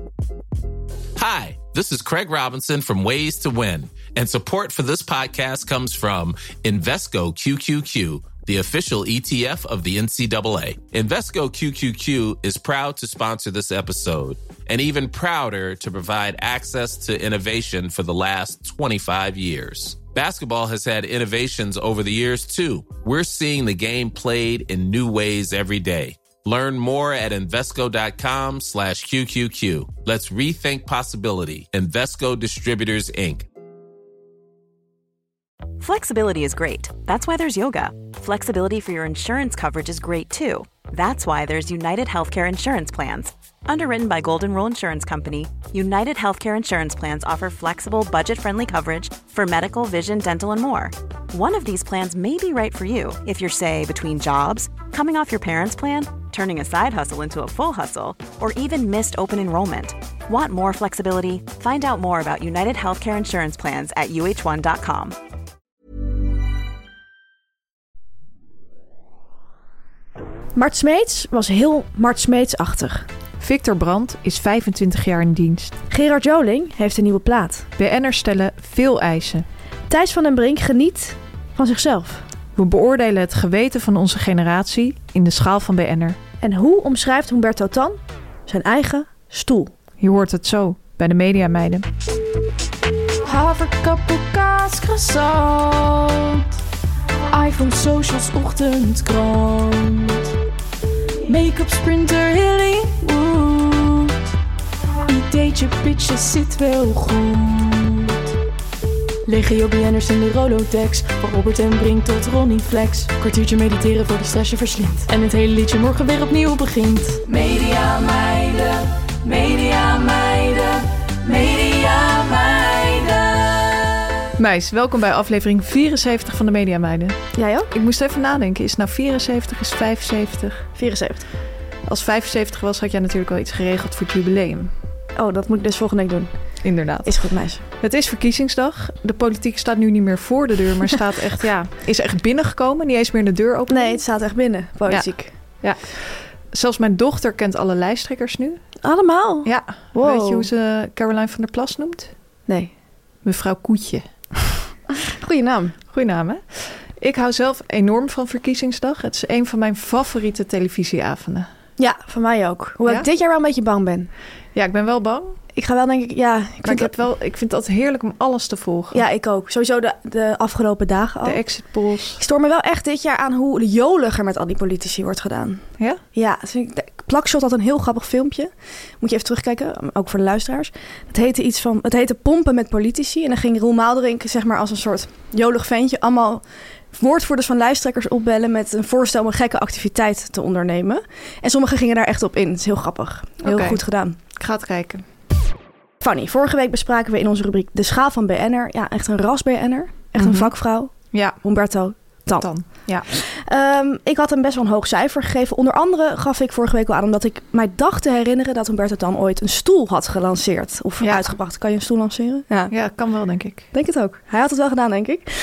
Hi, this is Craig Robinson from Ways to Win, and support for this podcast comes from Invesco QQQ, the official ETF of the NCAA. Invesco QQQ is proud to sponsor this episode, and even prouder to provide access to innovation for the last 25 years. Basketball has had innovations over the years, too. We're seeing the game played in new ways every day. Learn more at Invesco.com/QQQ. Let's rethink possibility. Invesco Distributors, Inc. Flexibility is great. That's why there's yoga. Flexibility for your insurance coverage is great too. That's why there's United Healthcare Insurance Plans. Underwritten by Golden Rule Insurance Company, United Healthcare Insurance Plans offer flexible, budget-friendly coverage for medical, vision, dental, and more. One of these plans may be right for you if you're, say, between jobs, coming off your parents' plan, turning a side hustle into a full hustle, or even missed open enrollment. Want more flexibility? Find out more about United Healthcare Insurance Plans at uh1.com. Mart Smeets was heel Mart Smeets-achtig. Victor Brandt is 25 jaar in dienst. Gerard Joling heeft een nieuwe plaat. BN'ers stellen veel eisen. Thijs van den Brink geniet van zichzelf. We beoordelen het geweten van onze generatie in de schaal van BN'er. En hoe omschrijft Humberto Tan zijn eigen stoel? Je hoort het zo bij de Mediameiden. Haverkappel, kaas, croissant. iPhone, socials, ochtendkrant. Make-up, sprinter, Hollywood. Ideetje, pitches, zit wel goed. Legio BN'ers in de Rolodex. Van Robert en Brink tot Ronnie Flex. Kwartiertje mediteren voor de stress je verslindt. En het hele liedje morgen weer opnieuw begint. Media meiden, media meiden, media meiden. Meis, welkom bij aflevering 74 van de Mediameiden. Jij ook? Ik moest even nadenken. Is het nou 74? Is het 75? 74. Als 75 was, had jij natuurlijk wel iets geregeld voor het jubileum. Oh, dat moet ik dus volgende week doen. Inderdaad. Is goed, meisje. Het is verkiezingsdag. De politiek staat nu niet meer voor de deur, maar staat echt, is echt binnengekomen. Niet eens meer de deur open. Nee, het staat echt binnen, politiek. Ja. Zelfs mijn dochter kent alle lijsttrekkers nu. Allemaal? Ja. Wow. Weet je hoe ze Caroline van der Plas noemt? Nee. Mevrouw Koetje. Goeie naam. Goeie naam, hè? Ik hou zelf enorm van verkiezingsdag. Het is een van mijn favoriete televisieavonden. Ja, van mij ook. Hoewel ik dit jaar wel een beetje bang ben. Ja, ik ben wel bang. Ik ga wel denk ik, ik vind het altijd heerlijk om alles te volgen. Ja, ik ook. Sowieso de afgelopen dagen al. De exit polls. Ik stoor me wel echt dit jaar aan hoe jolig er met al die politici wordt gedaan. Ja? Ja, dat vind ik, Plakshot had een heel grappig filmpje. Moet je even terugkijken, ook voor de luisteraars. Het heette Pompen met politici. En dan ging Roel Maalderink, zeg maar als een soort jolig ventje, allemaal woordvoerders van lijsttrekkers opbellen met een voorstel om een gekke activiteit te ondernemen. En sommigen gingen daar echt op in. Het is heel grappig. Heel goed gedaan. Ik ga het kijken. Fanny, vorige week bespraken we in onze rubriek de schaal van BN'er. Ja, echt een ras-BN'er. Echt een vakvrouw. Ja. Humberto Tan. Ja. Ik had hem best wel een hoog cijfer gegeven. Onder andere gaf ik vorige week al aan omdat ik mij dacht te herinneren dat Humberto Tan ooit een stoel had gelanceerd. Of uitgebracht. Kan je een stoel lanceren? Ja, kan wel, denk ik. Denk het ook. Hij had het wel gedaan, denk ik.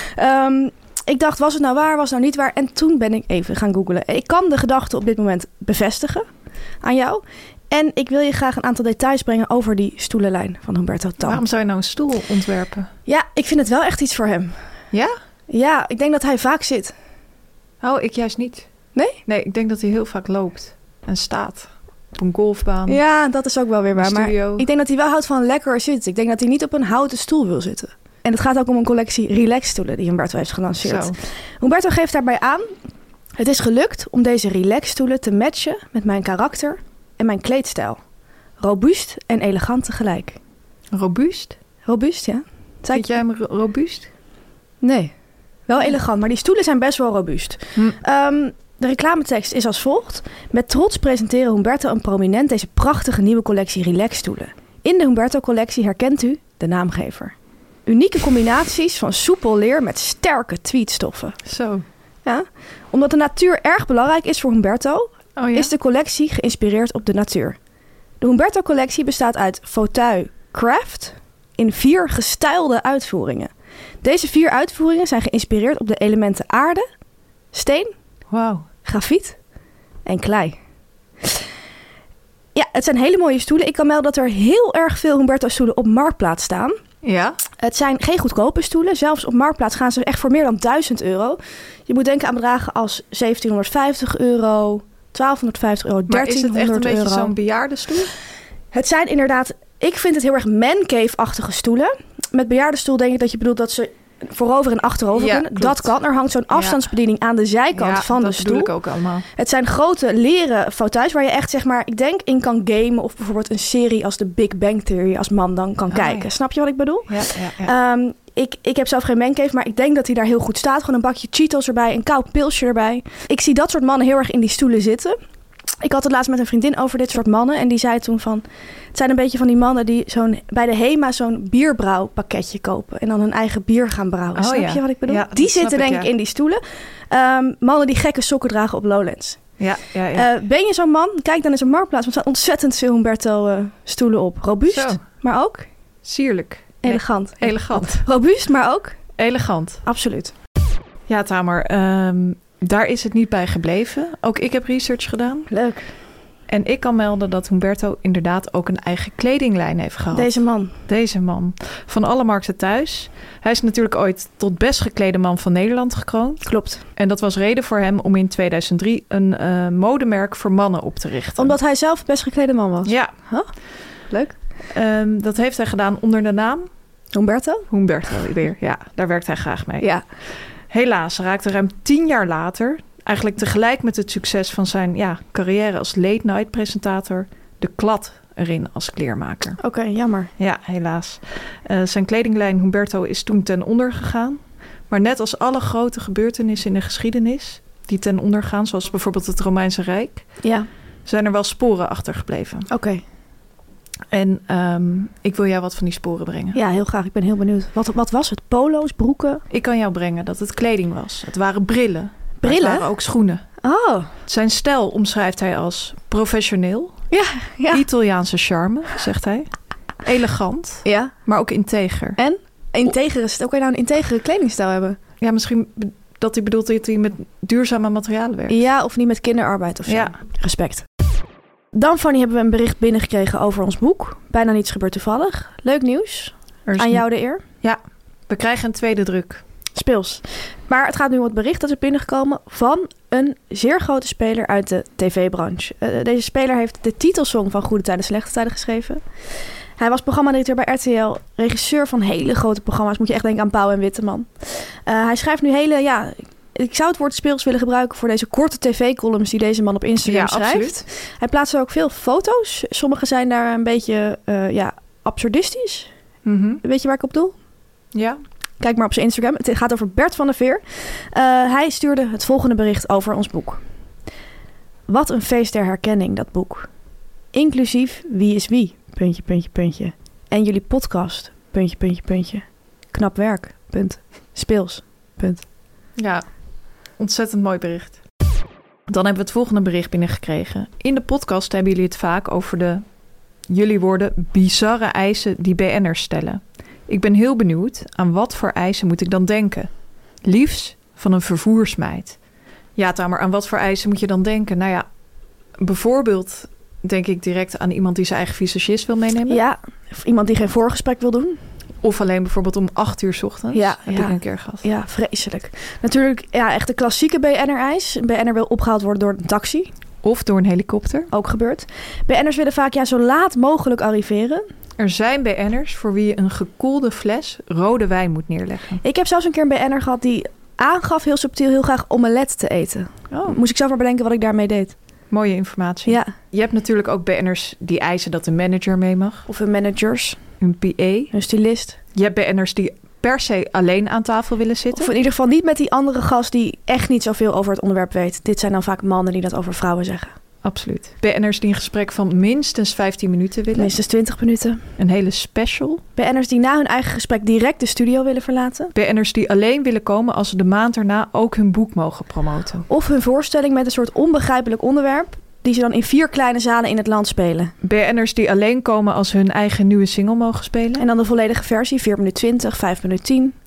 Ik dacht, was het nou waar, was het nou niet waar? En toen ben ik even gaan googlen. Ik kan de gedachte op dit moment bevestigen aan jou. En ik wil je graag een aantal details brengen over die stoelenlijn van Humberto Tan. Waarom zou je nou een stoel ontwerpen? Ja, ik vind het wel echt iets voor hem. Ja? Ja, ik denk dat hij vaak zit. Oh, ik juist niet. Nee? Nee, ik denk dat hij heel vaak loopt en staat. Op een golfbaan. Ja, dat is ook wel weer waar. Maar ik denk dat hij wel houdt van lekker zitten. Ik denk dat hij niet op een houten stoel wil zitten. En het gaat ook om een collectie relaxstoelen die Humberto heeft gelanceerd. Zo. Humberto geeft daarbij aan: het is gelukt om deze relaxstoelen te matchen met mijn karakter en mijn kleedstijl. Robuust en elegant tegelijk. Robuust? Robuust, ja. Vind jij hem robuust? Nee. Wel elegant, maar die stoelen zijn best wel robuust. De reclametekst is als volgt. Met trots presenteren Humberto en Prominent deze prachtige nieuwe collectie relaxstoelen. In de Humberto-collectie herkent u de naamgever. Unieke combinaties van soepel leer met sterke tweedstoffen. Zo. Ja. Omdat de natuur erg belangrijk is voor Humberto, is de collectie geïnspireerd op de natuur. De Humberto-collectie bestaat uit fauteuil craft in 4 gestylede uitvoeringen. Deze 4 uitvoeringen zijn geïnspireerd op de elementen aarde, steen, grafiet en klei. Ja, het zijn hele mooie stoelen. Ik kan melden dat er heel erg veel Humberto-stoelen op Marktplaats staan. Ja? Het zijn geen goedkope stoelen. Zelfs op Marktplaats gaan ze echt voor meer dan €1.000. Je moet denken aan bedragen als €1.750, €1.250, €1.300. Maar is het echt een beetje zo'n bejaardenstoel? Het zijn inderdaad, ik vind het heel erg mancave-achtige stoelen. Met bejaardenstoel denk ik dat je bedoelt dat ze voorover en achterover kunnen. Klopt. Dat kan. Er hangt zo'n afstandsbediening aan de zijkant van de dat stoel. bedoel ik ook allemaal. Het zijn grote leren fauteuils waar je echt, zeg maar, ik denk in kan gamen. Of bijvoorbeeld een serie als de Big Bang Theory als man dan kan kijken. Ja. Snap je wat ik bedoel? Ja. Ik heb zelf geen mancave, maar ik denk dat hij daar heel goed staat. Gewoon een bakje Cheetos erbij, een koud pilsje erbij. Ik zie dat soort mannen heel erg in die stoelen zitten. Ik had het laatst met een vriendin over dit soort mannen. En die zei toen van, het zijn een beetje van die mannen die bij de HEMA zo'n bierbrouwpakketje kopen. En dan hun eigen bier gaan brouwen. Snap je wat ik bedoel? Ja, die dat snap zitten denk ik in die stoelen. Mannen die gekke sokken dragen op Lowlands. Ja. Ben je zo'n man? Kijk dan eens op Marktplaats. Want er staan ontzettend veel Humberto-stoelen op. Robuust, Zo. maar ook Sierlijk. elegant. Nee, elegant. Robuust, maar ook Elegant. absoluut. Ja, Tamer. Daar is het niet bij gebleven. Ook ik heb research gedaan. Leuk. En ik kan melden dat Humberto inderdaad ook een eigen kledinglijn heeft gehad. Deze man. Van alle markten thuis. Hij is natuurlijk ooit tot best geklede man van Nederland gekroond. Klopt. En dat was reden voor hem om in 2003 een modemerk voor mannen op te richten. Omdat hij zelf best geklede man was? Ja. Huh? Leuk. Dat heeft hij gedaan onder de naam Humberto? Humberto weer. Ja, daar werkt hij graag mee. Ja. Helaas raakte ruim 10 jaar later, eigenlijk tegelijk met het succes van zijn carrière als late-night presentator, de klad erin als kleermaker. Oké, jammer. Ja, helaas. Zijn kledinglijn Humberto is toen ten onder gegaan. Maar net als alle grote gebeurtenissen in de geschiedenis die ten onder gaan, zoals bijvoorbeeld het Romeinse Rijk, Ja. zijn er wel sporen achtergebleven. Oké. En ik wil jou wat van die sporen brengen. Ja, heel graag. Ik ben heel benieuwd. Wat was het? Polo's, broeken? Ik kan jou brengen dat het kleding was. Het waren brillen. Brillen? Het waren ook schoenen. Oh. Zijn stijl omschrijft hij als professioneel. Ja. Italiaanse charme, zegt hij. Elegant, Ja. maar ook integer. En? Integere, hoe kan je nou een integere kledingstijl hebben? Ja, misschien dat hij bedoelt dat hij met duurzame materialen werkt. Ja, of niet met kinderarbeid of zo. Ja. Respect. Dan, Fanny, hebben we een bericht binnengekregen over ons boek. Bijna niets gebeurt toevallig. Leuk nieuws. Er is Aan jou de eer. Ja, we krijgen een tweede druk. Speels. Maar het gaat nu om het bericht dat is binnengekomen van een zeer grote speler uit de tv-branche. Deze speler heeft de titelsong van Goede Tijden, Slechte Tijden geschreven. Hij was programmadirecteur bij RTL, regisseur van hele grote programma's. Moet je echt denken aan Pauw en Witteman. Hij schrijft nu ik zou het woord speels willen gebruiken voor deze korte tv-columns die deze man op Instagram schrijft. Absoluut. Hij plaatst er ook veel foto's. Sommige zijn daar een beetje absurdistisch. Weet je waar ik op doel? Ja. Kijk maar op zijn Instagram. Het gaat over Bert van der Veer. Hij stuurde het volgende bericht over ons boek. Wat een feest der herkenning, dat boek. Inclusief Wie is Wie, ... En jullie podcast, ... Knap werk, ... Speels, ... Ja, ontzettend mooi bericht. Dan hebben we het volgende bericht binnengekregen. In de podcast hebben jullie het vaak over jullie woorden, bizarre eisen die BN'ers stellen. Ik ben heel benieuwd, aan wat voor eisen moet ik dan denken? Liefst van een vervoersmeid. Ja, Tamer, aan wat voor eisen moet je dan denken? Nou ja, bijvoorbeeld denk ik direct aan iemand die zijn eigen visagist wil meenemen. Ja, of iemand die geen voorgesprek wil doen. Of alleen bijvoorbeeld om 8:00 's ochtends. Ja, heb ik een keer gehad. Ja, vreselijk. Natuurlijk, echt de klassieke BN'er-eis. Een BN'er wil opgehaald worden door een taxi. Of door een helikopter. Ook gebeurt. BN'ers willen vaak zo laat mogelijk arriveren. Er zijn BN'ers voor wie je een gekoelde fles rode wijn moet neerleggen. Ik heb zelfs een keer een BN'er gehad die aangaf heel subtiel heel graag omelet te eten. Oh. Moest ik zelf maar bedenken wat ik daarmee deed. Mooie informatie. Ja. Je hebt natuurlijk ook BN'ers die eisen dat de manager mee mag. Of hun managers. Een PA. Een stylist. Je hebt BN'ers die per se alleen aan tafel willen zitten. Of in ieder geval niet met die andere gast die echt niet zoveel over het onderwerp weet. Dit zijn dan vaak mannen die dat over vrouwen zeggen. Absoluut. BN'ers die een gesprek van minstens 15 minuten willen. Minstens 20 minuten. Een hele special. BN'ers die na hun eigen gesprek direct de studio willen verlaten. BN'ers die alleen willen komen als ze de maand erna ook hun boek mogen promoten. Of hun voorstelling met een soort onbegrijpelijk onderwerp die ze dan in 4 kleine zalen in het land spelen. BN'ers die alleen komen als ze hun eigen nieuwe single mogen spelen. En dan de volledige versie, 4 minuten 20, 5 minuten 10. Ja,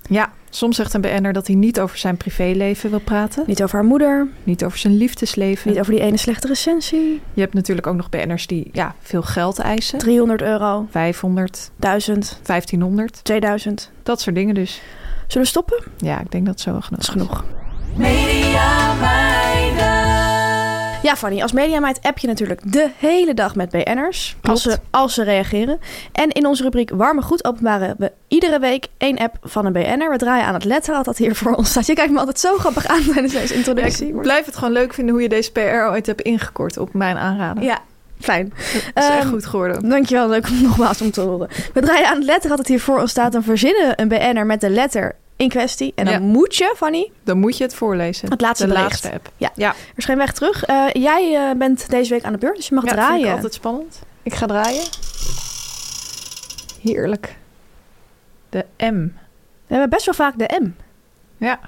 Soms zegt een BN'er dat hij niet over zijn privéleven wil praten. Niet over haar moeder. Niet over zijn liefdesleven. Niet over die ene slechte recensie. Je hebt natuurlijk ook nog BN'ers die veel geld eisen. €300. 500. 1000. 1500. 2000. Dat soort dingen dus. Zullen we stoppen? Ja, ik denk dat het zo wel genoeg Dat is genoeg. Mediameiden. Ja, Fanny, als mediameid app je natuurlijk de hele dag met BN'ers. Als ze reageren. En in onze rubriek Warme Goed openbaren we iedere week 1 app van een BN'er. We draaien aan het letterrad dat hier voor ons staat. Je kijkt me altijd zo grappig aan tijdens deze introductie. Ik blijf het gewoon leuk vinden hoe je deze PR ooit hebt ingekort op mijn aanraden. Ja, fijn. Dat is echt goed geworden. Dankjewel, leuk om nogmaals om te horen. We draaien aan het letterrad dat hier voor ons staat. Dan verzinnen een BN'er met de letter in kwestie. En dan moet je, Fanny... Dan moet je het voorlezen. Het laatste bericht. Laatste app. Ja. Er is geen weg terug. Jij bent deze week aan de beurt, dus je mag draaien. Dat vind ik altijd spannend. Ik ga draaien. Heerlijk. De M. We hebben best wel vaak de M. Ja.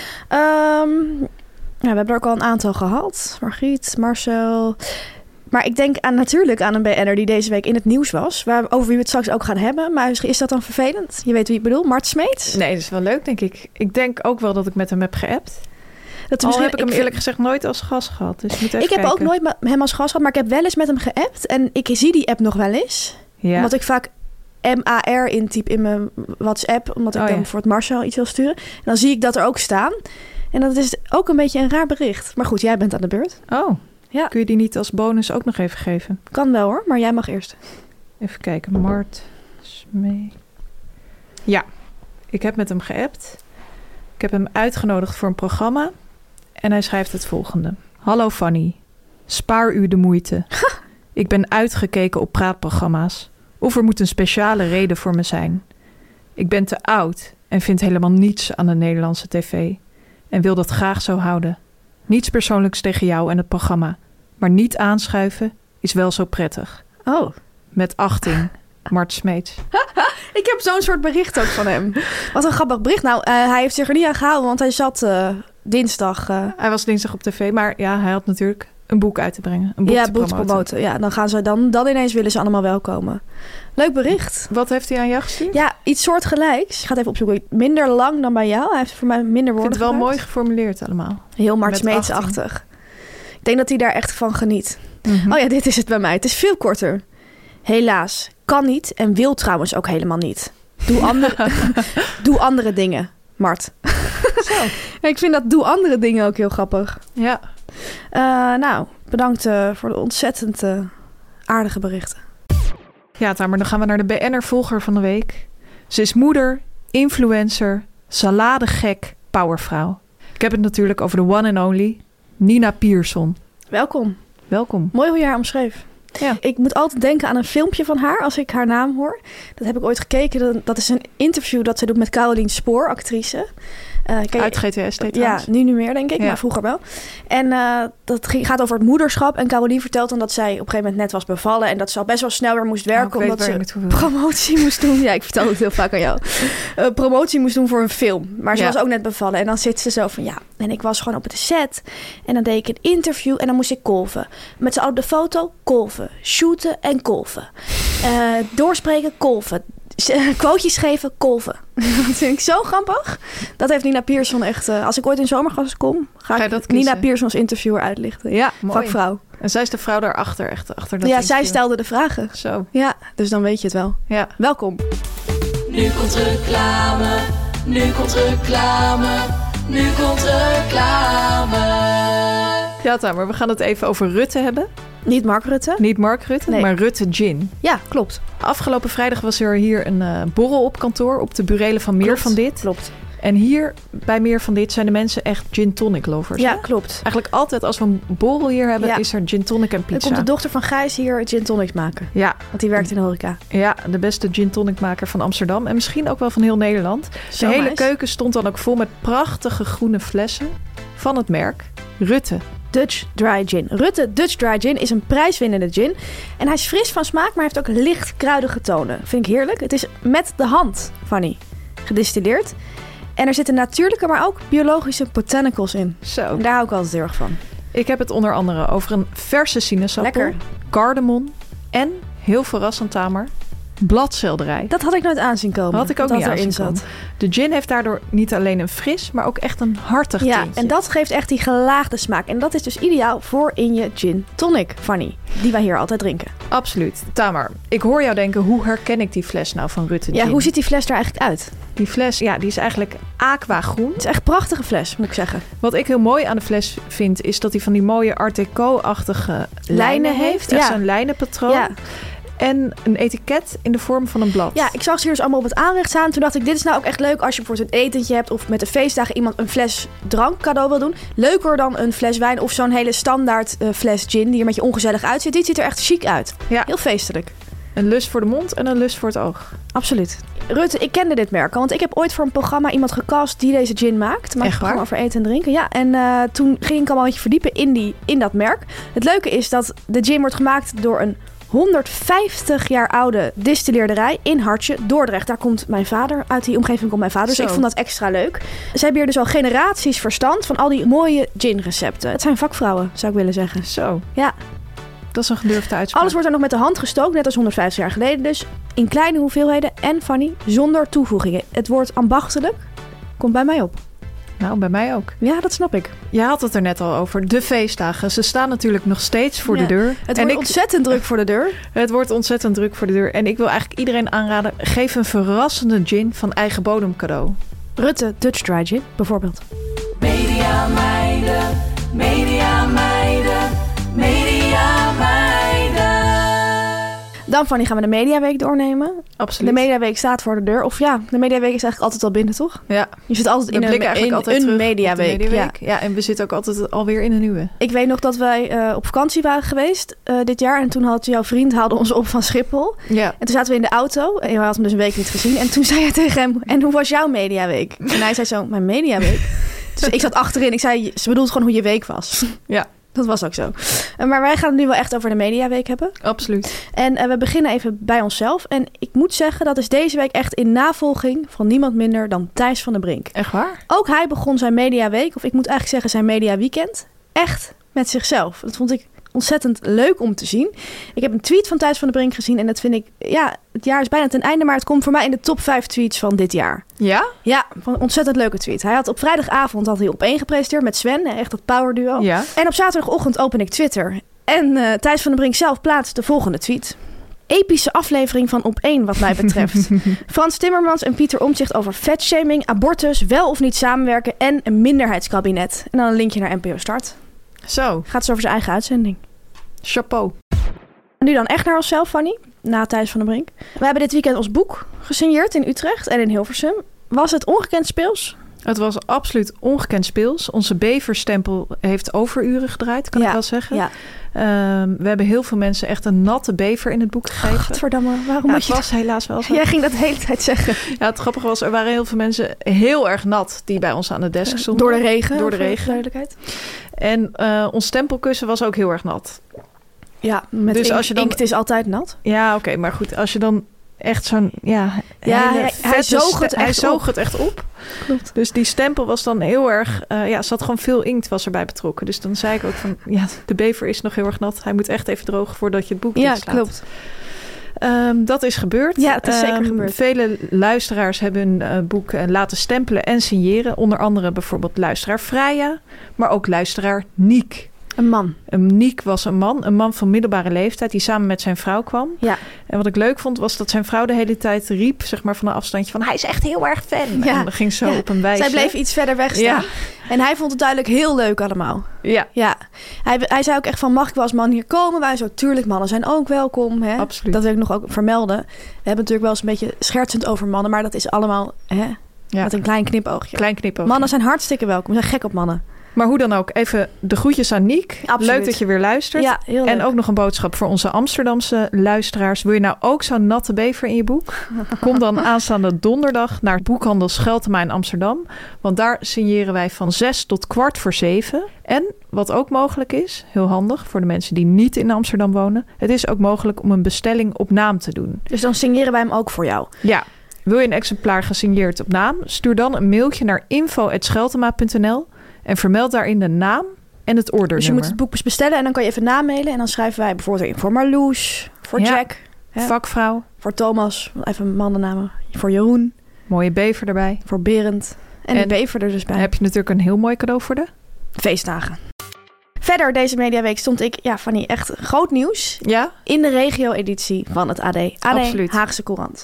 We hebben er ook al een aantal gehad. Margriet, Marcel... Maar ik denk natuurlijk aan een BN'er die deze week in het nieuws was. Over wie we het straks ook gaan hebben. Maar is dat dan vervelend? Je weet wie ik bedoel. Mart Smeets? Nee, dat is wel leuk, denk ik. Ik denk ook wel dat ik met hem heb geappt. Al heb ik hem eerlijk gezegd nooit als gast gehad. Dus ik heb ook nooit met hem als gast gehad. Maar ik heb wel eens met hem geappt. En ik zie die app nog wel eens. Ja. Omdat ik vaak MAR intyp in mijn WhatsApp. Omdat ik dan voor het Marcel iets wil sturen. En dan zie ik dat er ook staan. En dat is ook een beetje een raar bericht. Maar goed, jij bent aan de beurt. Oh, ja. Kun je die niet als bonus ook nog even geven? Kan wel hoor, maar jij mag eerst. Even kijken, Mart Smee. Ja, ik heb met hem geappt. Ik heb hem uitgenodigd voor een programma. En hij schrijft het volgende. Hallo Fanny, spaar u de moeite. Ik ben uitgekeken op praatprogramma's. Of er moet een speciale reden voor me zijn. Ik ben te oud en vind helemaal niets aan de Nederlandse tv. En wil dat graag zo houden. Niets persoonlijks tegen jou en het programma. Maar niet aanschuiven is wel zo prettig. Oh. Met achting, Mart Smeets. Ik heb zo'n soort bericht ook van hem. Wat een grappig bericht. Nou, hij heeft zich er niet aan gehouden, want hij zat dinsdag... Hij was dinsdag op tv, maar ja, hij had natuurlijk een boek uit te brengen. Een boek te promoten. Ja, dan gaan ze dan ineens willen ze allemaal wel komen. Leuk bericht. Wat heeft hij aan jou gestuurd? Ja, iets soortgelijks. Ik ga het even opzoeken. Minder lang dan bij jou. Hij heeft voor mij minder woorden. Ik vind het wel mooi geformuleerd allemaal. Heel Mart Smeets-achtig. Ik denk dat hij daar echt van geniet. Mm-hmm. Oh ja, dit is het bij mij. Het is veel korter. Helaas, kan niet en wil trouwens ook helemaal niet. Doe andere dingen, Mart. Zo. Ik vind dat doe andere dingen ook heel grappig. Ja. Nou, bedankt voor de ontzettend aardige berichten. Ja, Tamer, dan gaan we naar de BN'er-volger van de week. Ze is moeder, influencer, saladegek, powervrouw. Ik heb het natuurlijk over de one and only Nina Pierson. Welkom. Welkom. Mooi hoe je haar omschreef. Ja. Ik moet altijd denken aan een filmpje van haar als ik haar naam hoor. Dat heb ik ooit gekeken. Dat is een interview dat ze doet met Caroline Spoor, actrice. Uit GTS deed Ja, nu niet meer denk ik, maar vroeger wel. En dat gaat over het moederschap. En Caroline vertelt dan dat zij op een gegeven moment net was bevallen. En dat ze al best wel snel weer moest werken. Omdat ze promotie moest doen. Ja, ik vertel het heel vaak aan jou. Promotie moest doen voor een film. Maar ze was ook net bevallen. En dan zit ze zo van en ik was gewoon op de set. En dan deed ik een interview en dan moest ik kolven. Met z'n allen op de foto, kolven. Shooten en kolven. Doorspreken, kolven. Quotejes geven, kolven. Dat vind ik zo grappig. Dat heeft Nina Pierson echt... als ik ooit in Zomergasten kom, ga ik Nina Piersons interviewer uitlichten. Ja, mooi. Vakvrouw. En zij is de vrouw daarachter, echt achter dat interview. Zij stelde de vragen. Zo. Ja, dus dan weet je het wel. Ja. Welkom. Nu komt reclame, nu komt reclame, nu komt reclame. Ja, Tamer, we gaan het even over Rutte hebben. Niet Mark Rutte. Niet Mark Rutte, maar Rutte Gin. Ja, klopt. Afgelopen vrijdag was er hier een borrel op kantoor op de burelen van Meer van Dit. Klopt. En hier bij Meer van Dit zijn de mensen echt gin tonic lovers. Ja, hè? klopt. Eigenlijk altijd als we een borrel hier hebben, is er gin tonic en pizza. Dan komt de dochter van Gijs hier gin tonics maken. Ja. Want die werkt in de horeca. Ja, de beste gin tonic maker van Amsterdam. En misschien ook wel van heel Nederland. De hele keuken stond dan ook vol met prachtige groene flessen van het merk Rutte. Dutch Dry Gin. Rutte Dutch Dry Gin is een prijswinnende gin. En hij is fris van smaak, maar heeft ook licht kruidige tonen. Vind ik heerlijk. Het is met de hand, Fanny, gedistilleerd. En er zitten natuurlijke, maar ook biologische botanicals in. Zo. En daar hou ik altijd heel erg van. Ik heb het onder andere over een verse sinaasappel. Lekker. Cardamom en, heel verrassend Tamer, bladselderij. Dat had ik nooit aanzien komen. Had ik ook dat niet erin aanzien zat. komen. De gin heeft daardoor niet alleen een fris, maar ook echt een hartig Ja, tintje. en dat geeft echt die gelaagde smaak. En dat is dus ideaal voor in je gin tonic, Fanny. Die wij hier altijd drinken. Absoluut. Tamar, ik hoor jou denken, hoe herken ik die fles nou van Rutte Ja, Gin? hoe ziet die fles er eigenlijk uit? Die fles, ja, die is eigenlijk aquagroen. Het is echt een prachtige fles, moet ik zeggen. Wat ik heel mooi aan de fles vind, is dat hij van die mooie Art Deco-achtige lijnen heeft. Echt ja. zo'n lijnenpatroon. Ja. En een etiket in de vorm van een blad. Ja, ik zag ze hier dus allemaal op het aanrecht staan. Toen dacht ik, dit is nou ook echt leuk als je bijvoorbeeld een etentje hebt... of met de feestdagen iemand een fles drank cadeau wil doen. Leuker dan een fles wijn of zo'n hele standaard fles gin... die er met je ongezellig uitziet. Dit ziet er echt chic uit. Ja. Heel feestelijk. Een lust voor de mond en een lust voor het oog. Absoluut. Rutte, ik kende dit merk al. Want ik heb ooit voor een programma iemand gecast die deze gin maakt. Maakt een programma over eten en drinken. Ja, en toen ging ik allemaal een beetje verdiepen in dat merk. Het leuke is dat de gin wordt gemaakt door een 150 jaar oude distilleerderij in Hartje, Dordrecht. Daar komt mijn vader, uit die omgeving komt mijn vader. Dus Zo. ik vond dat extra leuk. Zij hebben hier dus al generaties verstand van al die mooie gin-recepten. Het zijn vakvrouwen, zou ik willen zeggen. Zo. Ja. Dat is een gedurfde uitspraak. Alles wordt er nog met de hand gestookt, net als 150 jaar geleden. Dus in kleine hoeveelheden en, Fanny, zonder toevoegingen. Het woord ambachtelijk komt bij mij op. Nou, bij mij ook. Ja, dat snap ik. Je had het er net al over. De feestdagen. Ze staan natuurlijk nog steeds voor de deur. Het wordt ontzettend druk voor de deur. Het wordt ontzettend druk voor de deur. En ik wil eigenlijk iedereen aanraden, geef een verrassende gin van eigen bodem cadeau. Rutte Dutch Dry Gin, bijvoorbeeld. Media meiden, media meiden, media meiden. Dan, Fanny, gaan we de Mediaweek doornemen. Absoluut. De Mediaweek staat voor de deur. Of ja, de Mediaweek is eigenlijk altijd al binnen, toch? Ja. Je zit altijd in een Mediaweek. Ja, en we zitten ook altijd alweer in een nieuwe. Ik weet nog dat wij op vakantie waren geweest dit jaar. En toen had jouw vriend haalde ons op van Schiphol. Ja. En toen zaten we in de auto. En hij had hem dus een week niet gezien. En toen zei hij tegen hem, en hoe was jouw Mediaweek? En hij zei zo, mijn Mediaweek? Dus ik zat achterin. Ik zei, ze bedoelt gewoon hoe je week was. Ja. Dat was ook zo. Maar wij gaan het nu wel echt over de Mediaweek hebben. Absoluut. En we beginnen even bij onszelf. En ik moet zeggen, dat is deze week echt in navolging van niemand minder dan Thijs van der Brink. Echt waar? Ook hij begon zijn Mediaweek, of ik moet eigenlijk zeggen zijn Mediaweekend, echt met zichzelf. Dat vond ik ontzettend leuk om te zien. Ik heb een tweet van Thijs van der Brink gezien en dat vind ik, ja, het jaar is bijna ten einde, maar het komt voor mij in de top 5 tweets van dit jaar. Ja? Ja, een ontzettend leuke tweet. Hij had op vrijdagavond op 1 gepresenteerd met Sven, echt dat power duo. Ja. En op zaterdagochtend open ik Twitter. En Thijs van der Brink zelf plaatst de volgende tweet. Epische aflevering van Op 1 wat mij betreft. Frans Timmermans en Pieter Omtzigt over vetshaming, abortus, wel of niet samenwerken en een minderheidskabinet. En dan een linkje naar NPO Start. Zo. Gaat dus over zijn eigen uitzending. Chapeau. Nu dan echt naar onszelf, Fanny. Na Thijs van der Brink. We hebben dit weekend ons boek gesigneerd in Utrecht en in Hilversum. Was het ongekend speels? Het was absoluut ongekend speels. Onze beverstempel heeft overuren gedraaid, kan ik wel zeggen. Ja. We hebben heel veel mensen echt een natte bever in het boek gegeven. Godverdamme, waarom Ja, moet je het was helaas wel zo. Jij ging dat de hele tijd zeggen. Ja, het grappige was, er waren heel veel mensen heel erg nat die bij ons aan de desk stonden. Door de regen. Door de voor regen. Duidelijkheid. En ons stempelkussen was ook heel erg nat. Ja, met Dus als je dan- inkt is altijd nat. Ja, oké, maar goed, als je dan echt zo'n hij zoog het echt zoog op. het echt op. Klopt. Dus die stempel was dan heel erg, zat gewoon veel inkt was erbij betrokken. Dus dan zei ik ook van, ja, de bever is nog heel erg nat. Hij moet echt even drogen voordat je het boek Ja, dichtslaat. klopt. Dat is gebeurd. Ja, het is zeker gebeurd. Vele luisteraars hebben hun boek laten stempelen en signeren. Onder andere bijvoorbeeld luisteraar Freya, maar ook luisteraar Niek. Een man. Niek was een man van middelbare leeftijd die samen met zijn vrouw kwam. Ja. En wat ik leuk vond was dat zijn vrouw de hele tijd riep, zeg maar van een afstandje van hij is echt heel erg fan. Ja. En dan ging zo op hem wijzen. Zij bleef iets verder weg staan. Ja. En hij vond het duidelijk heel leuk allemaal. Ja. Ja. Hij zei ook echt van, mag ik wel als man hier komen? Wij zo, tuurlijk, mannen zijn ook welkom. Hè? Absoluut. Dat wil ik nog ook vermelden. We hebben natuurlijk wel eens een beetje schertsend over mannen, maar dat is allemaal met een klein knipoogje. Klein knipoog. Mannen zijn hartstikke welkom. We zijn gek op mannen. Maar hoe dan ook, even de groetjes aan Niek. Absoluut. Leuk dat je weer luistert. Ja, heel En leuk. ook nog een boodschap voor onze Amsterdamse luisteraars. Wil je nou ook zo'n natte bever in je boek? Kom dan aanstaande donderdag naar boekhandel Scheltema in Amsterdam. Want daar signeren wij van 6 tot 6:15. En wat ook mogelijk is, heel handig voor de mensen die niet in Amsterdam wonen. Het is ook mogelijk om een bestelling op naam te doen. Dus dan signeren wij hem ook voor jou. Ja, wil je een exemplaar gesigneerd op naam? Stuur dan een mailtje naar info@scheltema.nl en vermeld daarin de naam en het ordernummer. Dus je moet het boek bestellen en dan kan je even namailen. En dan schrijven wij bijvoorbeeld erin voor Marloes, voor Ja. Jack. Ja. Vakvrouw. Voor Thomas, even mannennamen. Voor Jeroen. Mooie bever erbij. Voor Berend. En de bever er dus bij. Heb je natuurlijk een heel mooi cadeau voor de feestdagen. Verder deze mediaweek stond ik, Fanny, echt groot nieuws. Ja? In de regio-editie van het AD. AD, Absoluut. Haagse Courant.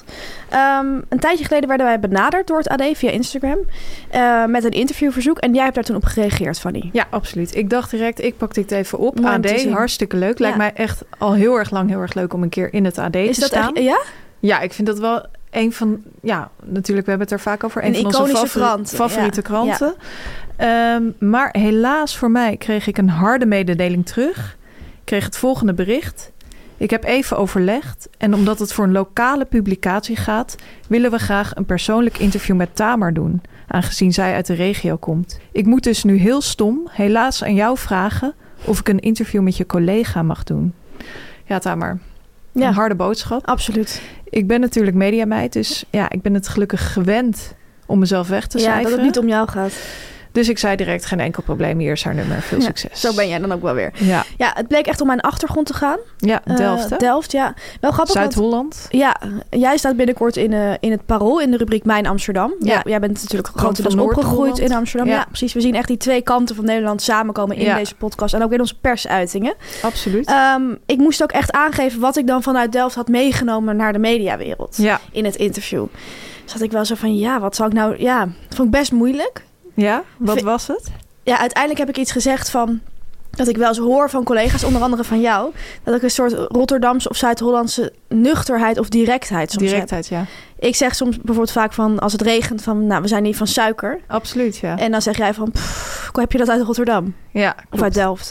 Een tijdje geleden werden wij benaderd door het AD via Instagram. Met een interviewverzoek. En jij hebt daar toen op gereageerd, Fanny. Ja, absoluut. Ik dacht direct, ik pak dit even op. Mooi om te AD, zien. hartstikke leuk. Lijkt mij echt al heel erg lang heel erg leuk om een keer in het AD te staan. Echt, ja? Ja, ik vind dat wel een van... Ja, natuurlijk, we hebben het er vaak over. Een van onze favoriete kranten. Ja. Maar helaas voor mij kreeg ik een harde mededeling terug. Ik kreeg het volgende bericht. Ik heb even overlegd. En omdat het voor een lokale publicatie gaat, willen we graag een persoonlijk interview met Tamar doen, aangezien zij uit de regio komt. Ik moet dus nu heel stom helaas aan jou vragen of ik een interview met je collega mag doen. Ja, Tamar. Een harde boodschap. Absoluut. Ik ben natuurlijk mediameid, dus ik ben het gelukkig gewend om mezelf weg te cijferen. Ja, dat het niet om jou gaat. Dus ik zei direct, geen enkel probleem, hier is haar nummer. Veel succes. Zo ben jij dan ook wel weer. Ja, het bleek echt om mijn achtergrond te gaan. Ja, Delft, hè? Delft, ja. Wel grappig. Zuid-Holland. Ja, jij staat binnenkort in het Parool in de rubriek Mijn Amsterdam. Ja, jij bent natuurlijk grotendeels opgegroeid in Amsterdam. Ja, precies. We zien echt die twee kanten van Nederland samenkomen in deze podcast. En ook in onze persuitingen. Absoluut. Ik moest ook echt aangeven wat ik dan vanuit Delft had meegenomen naar de mediawereld. In het interview. Dus had ik wel zo van, wat zou ik nou... Ja, dat vond ik best moeilijk. Ja, wat was het? Ja, uiteindelijk heb ik iets gezegd van... dat ik wel eens hoor van collega's, onder andere van jou... dat ik een soort Rotterdamse of Zuid-Hollandse nuchterheid of directheid soms heb. Ja. Ik zeg soms bijvoorbeeld vaak van, als het regent, van... we zijn niet van suiker. Absoluut, ja. En dan zeg jij van, hoe heb je dat uit Rotterdam? Ja, klopt. Of uit Delft.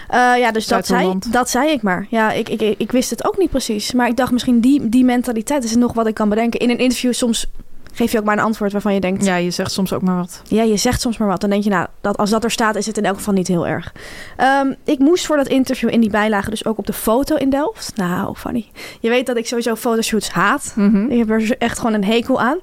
Dus dat zei ik maar. Ja, ik wist het ook niet precies. Maar ik dacht misschien, die mentaliteit is nog wat ik kan bedenken. In een interview soms... geef je ook maar een antwoord waarvan je denkt... Ja, je zegt soms ook maar wat. Ja, je zegt soms maar wat. Dan denk je, als dat er staat, is het in elk geval niet heel erg. Ik moest voor dat interview in die bijlage dus ook op de foto in Delft. Nou, Fanny. Je weet dat ik sowieso fotoshoots haat. Mm-hmm. Ik heb er echt gewoon een hekel aan.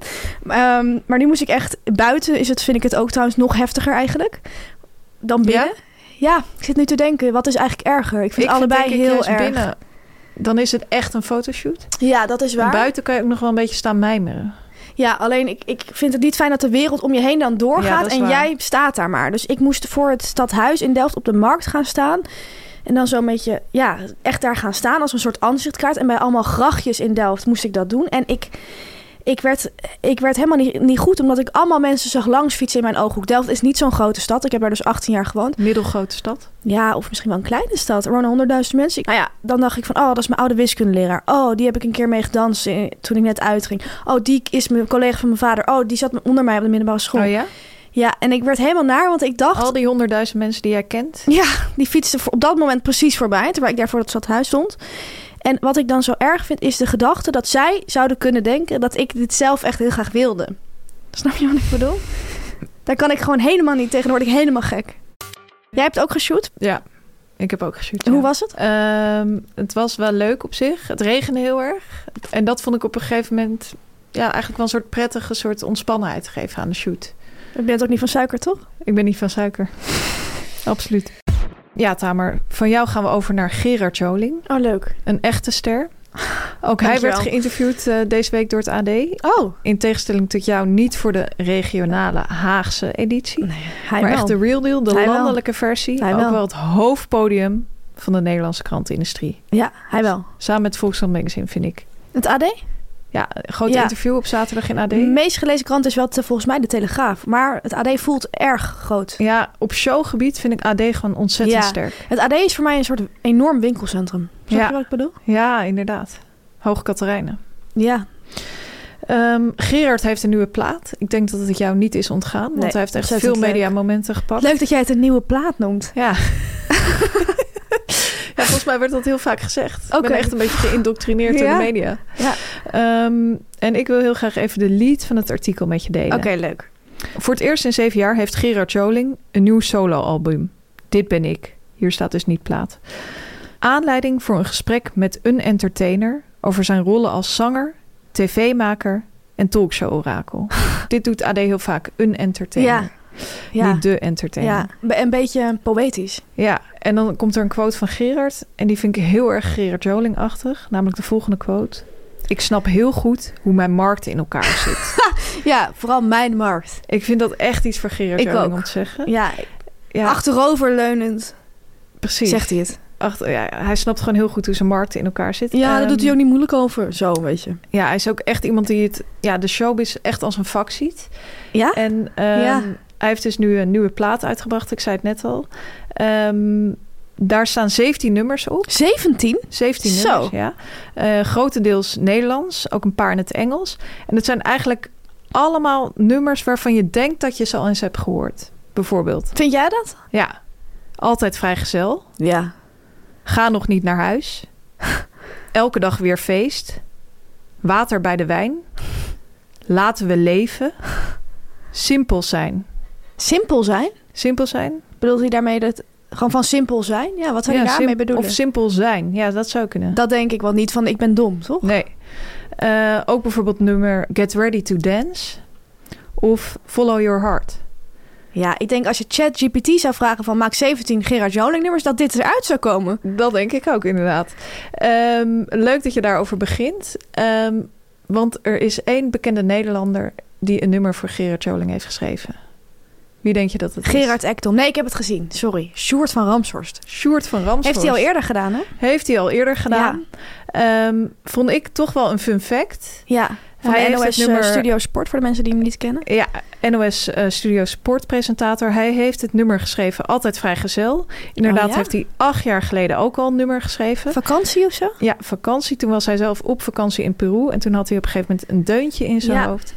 Maar nu moest ik echt... Buiten vind ik het ook trouwens nog heftiger eigenlijk. Dan binnen. Ja, ik zit nu te denken, wat is eigenlijk erger? Ik vind allebei heel erg. Binnen, dan is het echt een fotoshoot. Ja, dat is waar. En buiten kan je ook nog wel een beetje staan mijmeren. Ja, alleen ik vind het niet fijn dat de wereld om je heen dan doorgaat en jij staat daar maar. Dus ik moest voor het stadhuis in Delft op de markt gaan staan. En dan zo'n beetje, echt daar gaan staan als een soort aanzichtkaart. En bij allemaal grachtjes in Delft moest ik dat doen. En ik werd helemaal niet goed, omdat ik allemaal mensen zag langs fietsen in mijn ooghoek. Delft is niet zo'n grote stad. Ik heb daar dus 18 jaar gewoond. Middelgrote stad? Ja, of misschien wel een kleine stad. Er wonen 100.000 mensen. Nou ja, dan dacht ik van, dat is mijn oude wiskundeleraar. Die heb ik een keer mee gedanst toen ik net uitging. Die is mijn collega van mijn vader. Die zat onder mij op de middelbare school. Oh ja? Ja, en ik werd helemaal naar, want ik dacht... Al die 100.000 mensen die jij kent? Ja, die fietsten op dat moment precies voorbij, terwijl ik daar voor het stadhuis stond. En wat ik dan zo erg vind, is de gedachte dat zij zouden kunnen denken dat ik dit zelf echt heel graag wilde. Snap je wat ik bedoel? Daar kan ik gewoon helemaal niet tegen, dan word ik helemaal gek. Jij hebt ook geshoot? Ja, ik heb ook geshoot. En hoe was het? Het was wel leuk op zich. Het regende heel erg. En dat vond ik op een gegeven moment eigenlijk wel een soort prettige soort ontspannenheid geven aan de shoot. Je bent ook niet van suiker, toch? Ik ben niet van suiker. Absoluut. Ja, Tamar, van jou gaan we over naar Gerard Joling. Oh, leuk. Een echte ster. Ook hij werd geïnterviewd deze week door het AD. Oh. In tegenstelling tot jou niet voor de regionale Haagse editie. Nee, maar wel. Echt de real deal, de landelijke versie. Hij ook wel het hoofdpodium van de Nederlandse krantenindustrie. Ja, hij wel. Samen met Volkskrant Magazine, vind ik. Het AD? Ja, een groot interview op zaterdag in AD. De meest gelezen krant is wel volgens mij de Telegraaf. Maar het AD voelt erg groot. Ja, op showgebied vind ik AD gewoon ontzettend sterk. Het AD is voor mij een soort enorm winkelcentrum. Snap je wat ik bedoel? Ja, inderdaad. Hoog Katerijnen. Ja. Gerard heeft een nieuwe plaat. Ik denk dat het jou niet is ontgaan. Want hij heeft echt veel mediamomenten gepakt. Leuk dat jij het een nieuwe plaat noemt. Ja. Ja, volgens mij werd dat heel vaak gezegd. Ik ben echt een beetje geïndoctrineerd door de media. Ja. En ik wil heel graag even de lead van het artikel met je delen. Oké, leuk. Voor het eerst in 7 jaar heeft Gerard Joling een nieuw soloalbum. Dit ben ik. Hier staat dus niet plaat. Aanleiding voor een gesprek met een entertainer over zijn rollen als zanger, tv-maker en talkshow-orakel. Dit doet AD heel vaak, een entertainer. Ja. Niet de entertainer. Ja, een beetje poëtisch. Ja, en dan komt er een quote van Gerard. En die vind ik heel erg Gerard Joling-achtig. Namelijk de volgende quote. Ik snap heel goed hoe mijn markt in elkaar zit. Ja, vooral mijn markt. Ik vind dat echt iets voor Gerard Ik Joling ook. om te zeggen. Ja, Ja, achteroverleunend precies. zegt hij het. Hij snapt gewoon heel goed hoe zijn markt in elkaar zit. Ja, daar doet hij ook niet moeilijk over. Zo, weet je. Ja, hij is ook echt iemand die de showbiz echt als een vak ziet. Ja? En Ja. hij heeft dus nu een nieuwe plaat uitgebracht. Ik zei het net al. Daar staan 17 nummers op. 17? 17 Zo. nummers, ja. Grotendeels Nederlands, ook een paar in het Engels. En het zijn eigenlijk allemaal nummers waarvan je denkt dat je ze al eens hebt gehoord. Bijvoorbeeld. Vind jij dat? Ja, Altijd vrijgezel. Ja. Ga nog niet naar huis. Elke dag weer feest. Water bij de wijn. Laten we leven. Simpel zijn. Simpel zijn? Simpel zijn? Bedoelt hij daarmee dat gewoon van simpel zijn? Ja, wat zou je daarmee bedoelen? Of simpel zijn. Ja, dat zou kunnen. Dat denk ik wel niet van ik ben dom, toch? Nee. Ook bijvoorbeeld nummer Get Ready to Dance. Of Follow Your Heart. Ja, ik denk als je ChatGPT zou vragen van maak 17 Gerard Joling nummers, dat dit eruit zou komen. Dat denk ik ook inderdaad. Leuk dat je daarover begint. Want er is 1 bekende Nederlander die een nummer voor Gerard Joling heeft geschreven. Wie denk je dat het is? Gerard Ekdom. Nee, ik heb het gezien. Sorry. Sjoerd van Ramshorst. Sjoerd van Ramshorst. Heeft hij al eerder gedaan, hè? Heeft hij al eerder gedaan. Vond ik toch wel een fun fact. Ja. Van Hij de heeft NOS het nummer- Studio Sport, voor de mensen die hem niet kennen. Ja, NOS Studio Sportpresentator. Hij heeft het nummer geschreven Altijd vrijgezel. Inderdaad, Oh, ja? heeft hij 8 jaar geleden ook al een nummer geschreven. Vakantie of zo? Ja, vakantie. Toen was hij zelf op vakantie in Peru. En toen had hij op een gegeven moment een deuntje in zijn hoofd.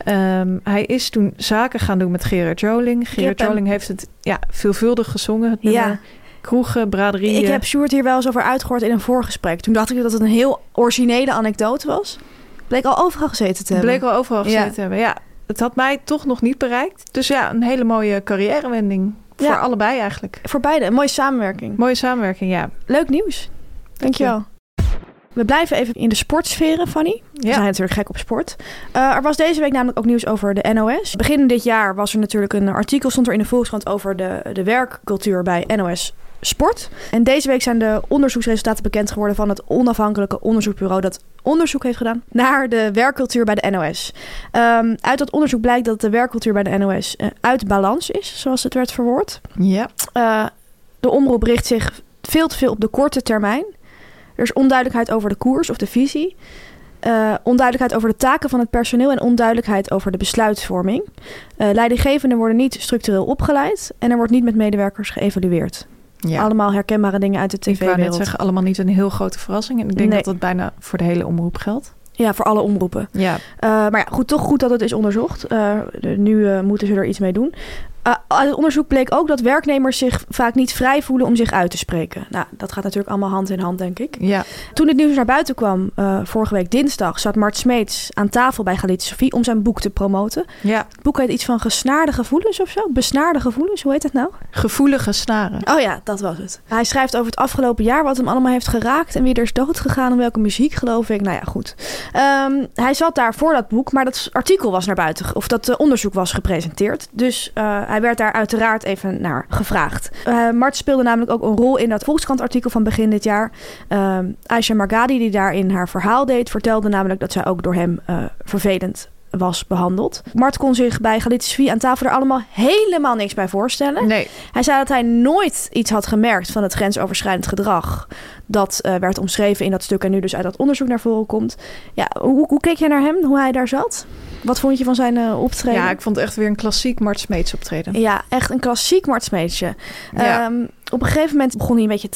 Hij is toen zaken gaan doen met Gerard Joling. Gerard Joling heeft het veelvuldig gezongen. Het nummer. Ja. Kroegen, braderieën. Ik heb Sjoerd hier wel eens over uitgehoord in een voorgesprek. Toen dacht ik dat het een heel originele anekdote was. Bleek al overal gezeten te hebben. Bleek wel overal gezeten te hebben. Ja, het had mij toch nog niet bereikt. Dus ja, een hele mooie carrièrewending. Voor allebei eigenlijk. Voor beide. Een mooie samenwerking. Mooie samenwerking, ja. Leuk nieuws. Dankjewel. We blijven even in de sportsferen, Fanny. We zijn natuurlijk gek op sport. Er was deze week namelijk ook nieuws over de NOS. Begin dit jaar was er natuurlijk een artikel, stond er in de Volkskrant over de werkcultuur bij NOS Sport. En deze week zijn de onderzoeksresultaten bekend geworden van het onafhankelijke onderzoeksbureau dat onderzoek heeft gedaan naar de werkcultuur bij de NOS. Uit dat onderzoek blijkt dat de werkcultuur bij de NOS uit balans is, zoals het werd verwoord. Ja. De omroep richt zich veel te veel op de korte termijn. Er is onduidelijkheid over de koers of de visie. Onduidelijkheid over de taken van het personeel en onduidelijkheid over de besluitvorming. Leidinggevenden worden niet structureel opgeleid en er wordt niet met medewerkers geëvalueerd. Ja. Allemaal herkenbare dingen uit de tv-wereld. Ik wou net zeggen, allemaal niet een heel grote verrassing. En ik denk dat dat bijna voor de hele omroep geldt. Ja, voor alle omroepen. Ja. Maar ja, toch goed dat het is onderzocht. Nu moeten ze er iets mee doen. Uit het onderzoek bleek ook dat werknemers zich vaak niet vrij voelen om zich uit te spreken. Nou, dat gaat natuurlijk allemaal hand in hand, denk ik. Ja. Toen dit nieuws naar buiten kwam, vorige week dinsdag, zat Mart Smeets aan tafel bij Galit Sofie om zijn boek te promoten. Ja. Het boek heet iets van gesnaarde gevoelens of zo. Besnaarde gevoelens, hoe heet het nou? Gevoelige snaren. Oh ja, dat was het. Hij schrijft over het afgelopen jaar wat hem allemaal heeft geraakt en wie er is doodgegaan en welke muziek, geloof ik. Nou ja, goed. Hij zat daar voor dat boek, maar dat artikel was naar buiten, of dat onderzoek was gepresenteerd. Dus hij werd daar uiteraard even naar gevraagd. Mart speelde namelijk ook een rol in dat Volkskrant-artikel van begin dit jaar. Aisha Margadi, die daarin haar verhaal deed, vertelde namelijk dat zij ook door hem vervelend was behandeld. Mart kon zich bij Galit Sofie aan tafel er allemaal helemaal niks bij voorstellen. Nee. Hij zei dat hij nooit iets had gemerkt van het grensoverschrijdend gedrag. Dat werd omschreven in dat stuk en nu dus uit dat onderzoek naar voren komt. Ja, hoe keek jij naar hem, hoe hij daar zat? Wat vond je van zijn optreden? Ja, ik vond het echt weer een klassiek Mart Smeets optreden. Ja, echt een klassiek Mart Smeetsje. Ja. Op een gegeven moment begon hij een beetje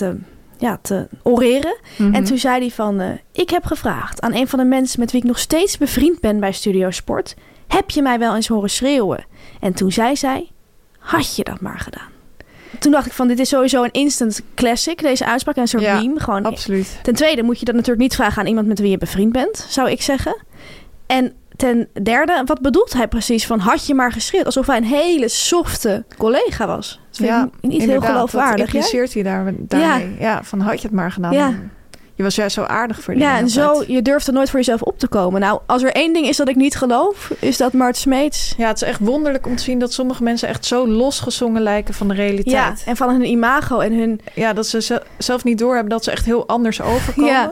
te oreren. Mm-hmm. En toen zei hij van, ik heb gevraagd aan een van de mensen met wie ik nog steeds bevriend ben bij Studio Sport. Heb je mij wel eens horen schreeuwen? En toen zei zij, had je dat maar gedaan. Toen dacht ik van, dit is sowieso een instant classic, deze uitspraak. En een soort meme. Gewoon, absoluut. Ten tweede moet je dat natuurlijk niet vragen aan iemand met wie je bevriend bent, zou ik zeggen. En ten derde, wat bedoelt hij precies van had je maar geschreeuwd? Alsof hij een hele softe collega was. Dat vind ik niet heel geloofwaardig. Dat impliceert hij daarmee. Ja, van had je het maar gedaan. Ja. Je was juist zo aardig voor die. Ja, en zo, je durft er nooit voor jezelf op te komen. Nou, als er één ding is dat ik niet geloof, is dat Mart Smeets. Ja, het is echt wonderlijk om te zien dat sommige mensen echt zo losgezongen lijken van de realiteit. Ja, en van hun imago en hun. Ja, dat ze zelf niet doorhebben dat ze echt heel anders overkomen.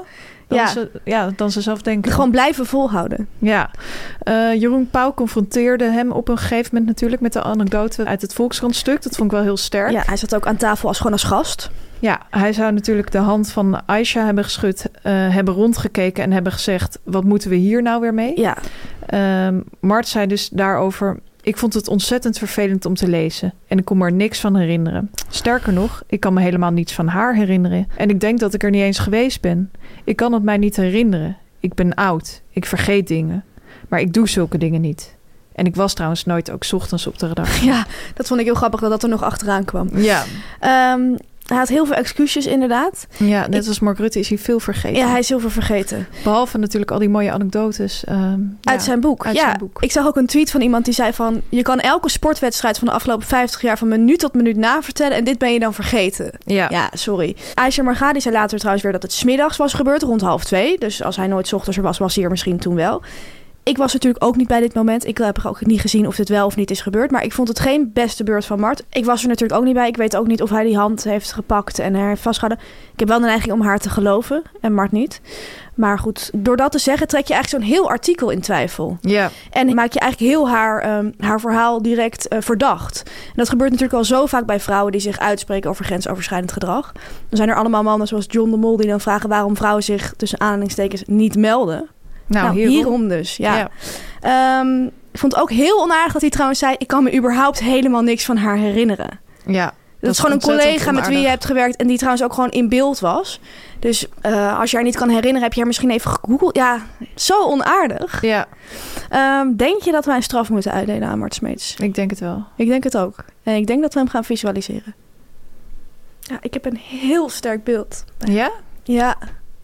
dan ze zelf denken. Gewoon blijven volhouden. Ja. Jeroen Pauw confronteerde hem op een gegeven moment natuurlijk met de anekdote uit het Volkskrant-stuk. Dat vond ik wel heel sterk. Ja, hij zat ook aan tafel als gast. Ja, hij zou natuurlijk de hand van Aisha hebben geschud, hebben rondgekeken en hebben gezegd, wat moeten we hier nou weer mee? Ja. Mart zei dus daarover, ik vond het ontzettend vervelend om te lezen en ik kon me er niks van herinneren. Sterker nog, ik kan me helemaal niets van haar herinneren. En ik denk dat ik er niet eens geweest ben. Ik kan het mij niet herinneren. Ik ben oud. Ik vergeet dingen. Maar ik doe zulke dingen niet. En ik was trouwens nooit ook 's ochtends op de redactie. Ja, dat vond ik heel grappig dat er nog achteraan kwam. Ja. Hij had heel veel excuses inderdaad. Ja, net als Mark Rutte is hij veel vergeten. Ja, hij is heel veel vergeten. Behalve natuurlijk al die mooie anekdotes. Uit zijn boek. Zijn boek. Ik zag ook een tweet van iemand die zei van, je kan elke sportwedstrijd van de afgelopen 50 jaar van minuut tot minuut navertellen en dit ben je dan vergeten. Ja, sorry. Aisha Margadi zei later trouwens weer dat het 's middags was gebeurd, rond 1:30. Dus als hij nooit 's ochtends er was hij er misschien toen wel. Ik was natuurlijk ook niet bij dit moment. Ik heb ook niet gezien of dit wel of niet is gebeurd. Maar ik vond het geen beste beurt van Mart. Ik was er natuurlijk ook niet bij. Ik weet ook niet of hij die hand heeft gepakt en haar heeft vastgehouden. Ik heb wel de neiging om haar te geloven en Mart niet. Maar goed, door dat te zeggen trek je eigenlijk zo'n heel artikel in twijfel. Ja. En maak je eigenlijk heel haar verhaal direct verdacht. En dat gebeurt natuurlijk al zo vaak bij vrouwen die zich uitspreken over grensoverschrijdend gedrag. Dan zijn er allemaal mannen zoals John de Mol die dan vragen waarom vrouwen zich tussen aanhalingstekens niet melden. Nou, hierom dus, ja. Ik vond het ook heel onaardig dat hij trouwens zei, ik kan me überhaupt helemaal niks van haar herinneren. Ja. Dat is gewoon een collega met wie je hebt gewerkt en die trouwens ook gewoon in beeld was. Dus als je haar niet kan herinneren, heb je haar misschien even gegoogeld. Ja, zo onaardig. Ja. Denk je dat wij een straf moeten uitdelen aan Mart Smeets? Ik denk het wel. Ik denk het ook. En ik denk dat we hem gaan visualiseren. Ja, ik heb een heel sterk beeld. Ja? Ja.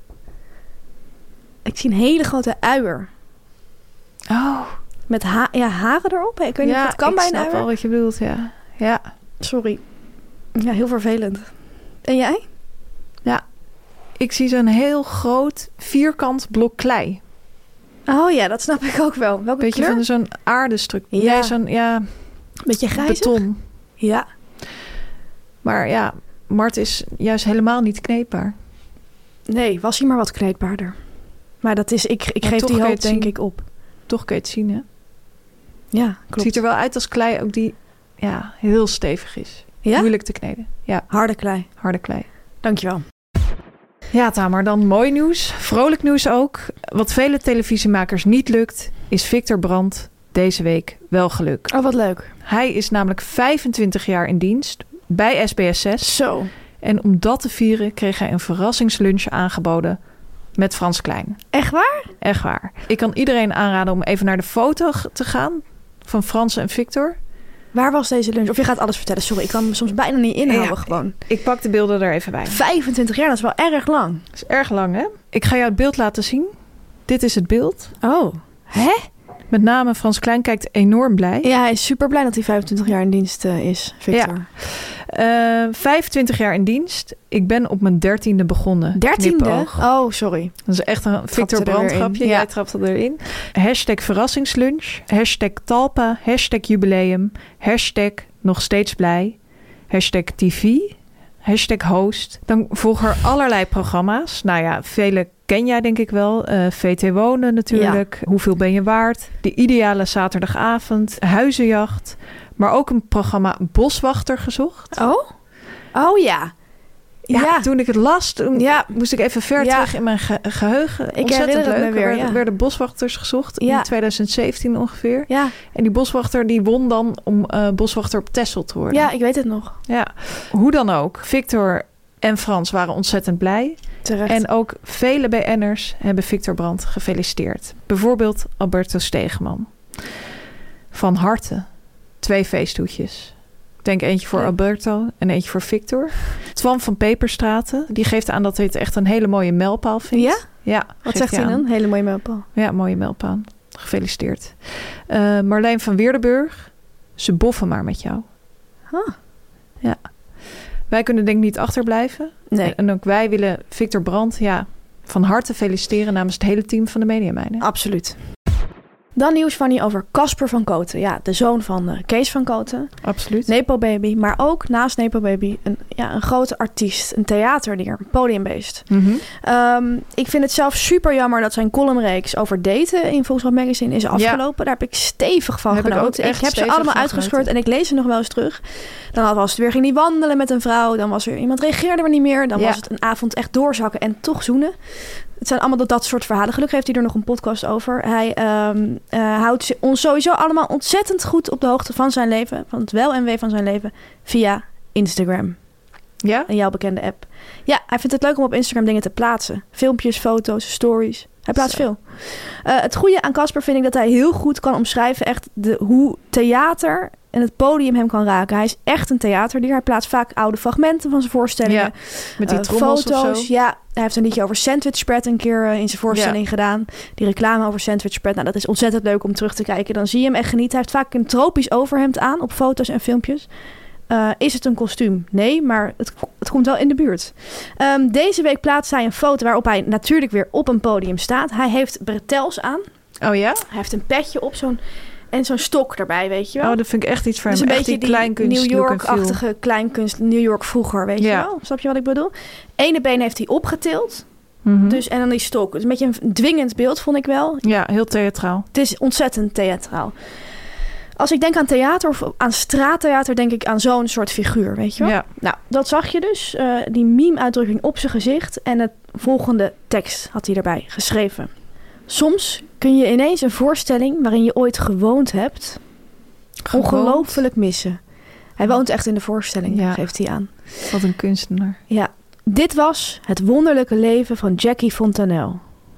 Ik zie een hele grote uier. Oh. Met haren erop. Ik weet niet of het kan bij een uier. Ik snap wel wat je bedoelt, ja. Ja. Sorry. Ja, heel vervelend. En jij? Ja. Ik zie zo'n heel groot vierkant blok klei. Oh ja, dat snap ik ook wel. Welke beetje kleur? Van zo'n aardestructuur. Ja. Nee, zo'n beetje grijzig. Beton. Ja. Maar ja, Mart is juist helemaal niet kneedbaar. Nee, was hij maar wat kneedbaarder. Maar dat is, ik geef die hoop denk ik op. Toch kun je het zien, hè? Ja, klopt. Het ziet er wel uit als klei ook die heel stevig is. Ja? Moeilijk te kneden. Ja. Harde klei. Harde klei. Dankjewel. Ja, Tamar, dan mooi nieuws. Vrolijk nieuws ook. Wat vele televisiemakers niet lukt, is Victor Brandt deze week wel gelukt. Oh, wat leuk. Hij is namelijk 25 jaar in dienst bij SBS6. Zo. En om dat te vieren kreeg hij een verrassingslunch aangeboden met Frans Klein. Echt waar? Echt waar. Ik kan iedereen aanraden om even naar de foto te gaan van Frans en Victor. Waar was deze lunch? Of je gaat alles vertellen. Sorry, ik kan me soms bijna niet inhouden gewoon. Ik pak de beelden er even bij. 25 jaar, dat is wel erg lang. Dat is erg lang, hè? Ik ga jou het beeld laten zien. Dit is het beeld. Oh. Hè? Met name Frans Klein kijkt enorm blij. Ja, hij is super blij dat hij 25 jaar in dienst is, Victor. Ja. 25 jaar in dienst. Ik ben op mijn 13e begonnen. 13e? Knipoog. Oh, sorry. Dat is echt een Victor Brandt grapje. Ja. Jij trapte erin. Hashtag verrassingslunch. Hashtag Talpa. Hashtag jubileum. Hashtag nog steeds blij. Hashtag TV. Hashtag host. Dan volgen er allerlei programma's. Nou ja, vele ken jij denk ik wel. VT Wonen natuurlijk. Ja. Hoeveel ben je waard? De ideale zaterdagavond. Huizenjacht. Maar ook een programma Boswachter gezocht. Oh? Oh ja. Ja, toen ik het las, moest ik even ver terug in mijn geheugen. Ik herinner het me weer. Er werden boswachters gezocht in 2017 ongeveer. Ja. En die boswachter die won dan om boswachter op Texel te worden. Ja, ik weet het nog. Ja. Hoe dan ook, Victor en Frans waren ontzettend blij. Terecht. En ook vele BN'ers hebben Victor Brandt gefeliciteerd. Bijvoorbeeld Alberto Stegeman. Van harte 2 feesthoedjes. Ik denk eentje voor Alberto en eentje voor Victor. Twan van Peperstraten, die geeft aan dat hij het echt een hele mooie mijlpaal vindt. Ja? Ja. Wat zegt hij dan? Hele mooie mijlpaal. Ja, mooie mijlpaal. Gefeliciteerd. Marleen van Weerdenburg, ze boffen maar met jou. Huh. Ja. Wij kunnen denk ik niet achterblijven. Nee. En ook wij willen Victor Brandt van harte feliciteren namens het hele team van de Mediameiden. Absoluut. Dan nieuws van die over Casper van Koten. Ja, de zoon van Kees van Koten. Absoluut. Nepo Baby, maar ook naast Nepo Baby een grote artiest, een theaterdier, een podiumbeest. Ik vind het zelf super jammer dat zijn columnreeks over daten in Volkskrant Magazine is afgelopen. Daar heb ik stevig van genoten. Ik heb ze allemaal uitgescheurd en ik lees ze nog wel eens terug. Dan was het weer, ging hij wandelen met een vrouw. Dan was er iemand reageerde maar niet meer. Dan was het een avond echt doorzakken en toch zoenen. Het zijn allemaal dat soort verhalen. Gelukkig heeft hij er nog een podcast over. Hij houdt ons sowieso allemaal ontzettend goed op de hoogte van zijn leven. Van het wel en wee van zijn leven. Via Instagram. Ja? Een jouw bekende app. Ja, hij vindt het leuk om op Instagram dingen te plaatsen. Filmpjes, foto's, stories. Hij plaatst veel. Het goede aan Casper vind ik dat hij heel goed kan omschrijven echt hoe theater en het podium hem kan raken. Hij is echt een theaterdier. Hij plaatst vaak oude fragmenten van zijn voorstellingen. Ja, met die trommels foto's. of zo. Ja, hij heeft een liedje over Sandwich Spread een keer in zijn voorstelling gedaan. Die reclame over Sandwich Spread. Nou, dat is ontzettend leuk om terug te kijken. Dan zie je hem echt genieten. Hij heeft vaak een tropisch overhemd aan op foto's en filmpjes. Is het een kostuum? Nee, maar het komt wel in de buurt. Deze week plaatst hij een foto waarop hij natuurlijk weer op een podium staat. Hij heeft bretels aan. Oh ja? Hij heeft een petje op en zo'n stok erbij, weet je wel. Oh, dat vind ik echt iets voor dus hem. een Echt beetje die kleinkunst. New York-achtige kleinkunst. New York vroeger, weet je wel. Snap je wat ik bedoel? Ene been heeft hij opgetild. Dus, en dan die stok. Dus een beetje een dwingend beeld, vond ik wel. Ja, heel theatraal. Het is ontzettend theatraal. Als ik denk aan theater of aan straattheater, denk ik aan zo'n soort figuur, weet je wel? Ja. Nou, dat zag je dus. Die meme-uitdrukking op zijn gezicht. En het volgende tekst had hij erbij geschreven. Soms kun je ineens een voorstelling waarin je ooit gewoond hebt, ongelooflijk missen. Hij woont echt in de voorstelling, geeft hij aan. Wat een kunstenaar. Ja. Dit was het wonderlijke leven van Jackie Fontanel.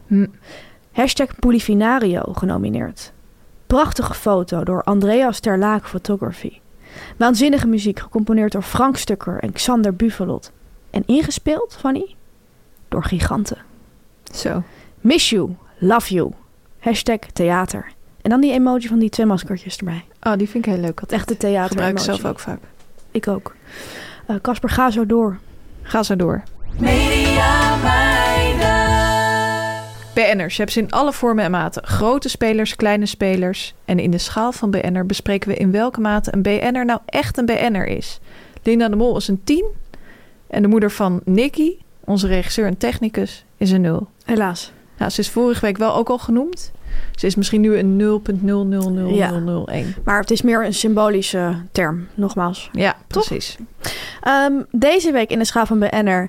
#Polifinario genomineerd. Prachtige foto door Andreas Terlaak Photography. Waanzinnige muziek gecomponeerd door Frank Stukker en Xander Buvelot. En ingespeeld, Fanny, door giganten. Zo. Miss you, love you. #theater. En dan die emoji van die 2 maskertjes erbij. Oh, die vind ik heel leuk. Echt de theater gebruik ik emoji. zelf ook vaak. Ik ook. Casper, ga zo door. Ga zo door. Media meiden. BN'ers hebben ze in alle vormen en maten. Grote spelers, kleine spelers. En in de schaal van BN'er bespreken we in welke mate een BN'er nou echt een BN'er is. Linda de Mol is een 10. En de moeder van Nicky, onze regisseur en technicus, is een 0. Helaas. Nou, ze is vorige week wel ook al genoemd. Ze is misschien nu een 0.000001. Maar het is meer een symbolische term, nogmaals. Ja, precies. Deze week in de schaal van BN'er.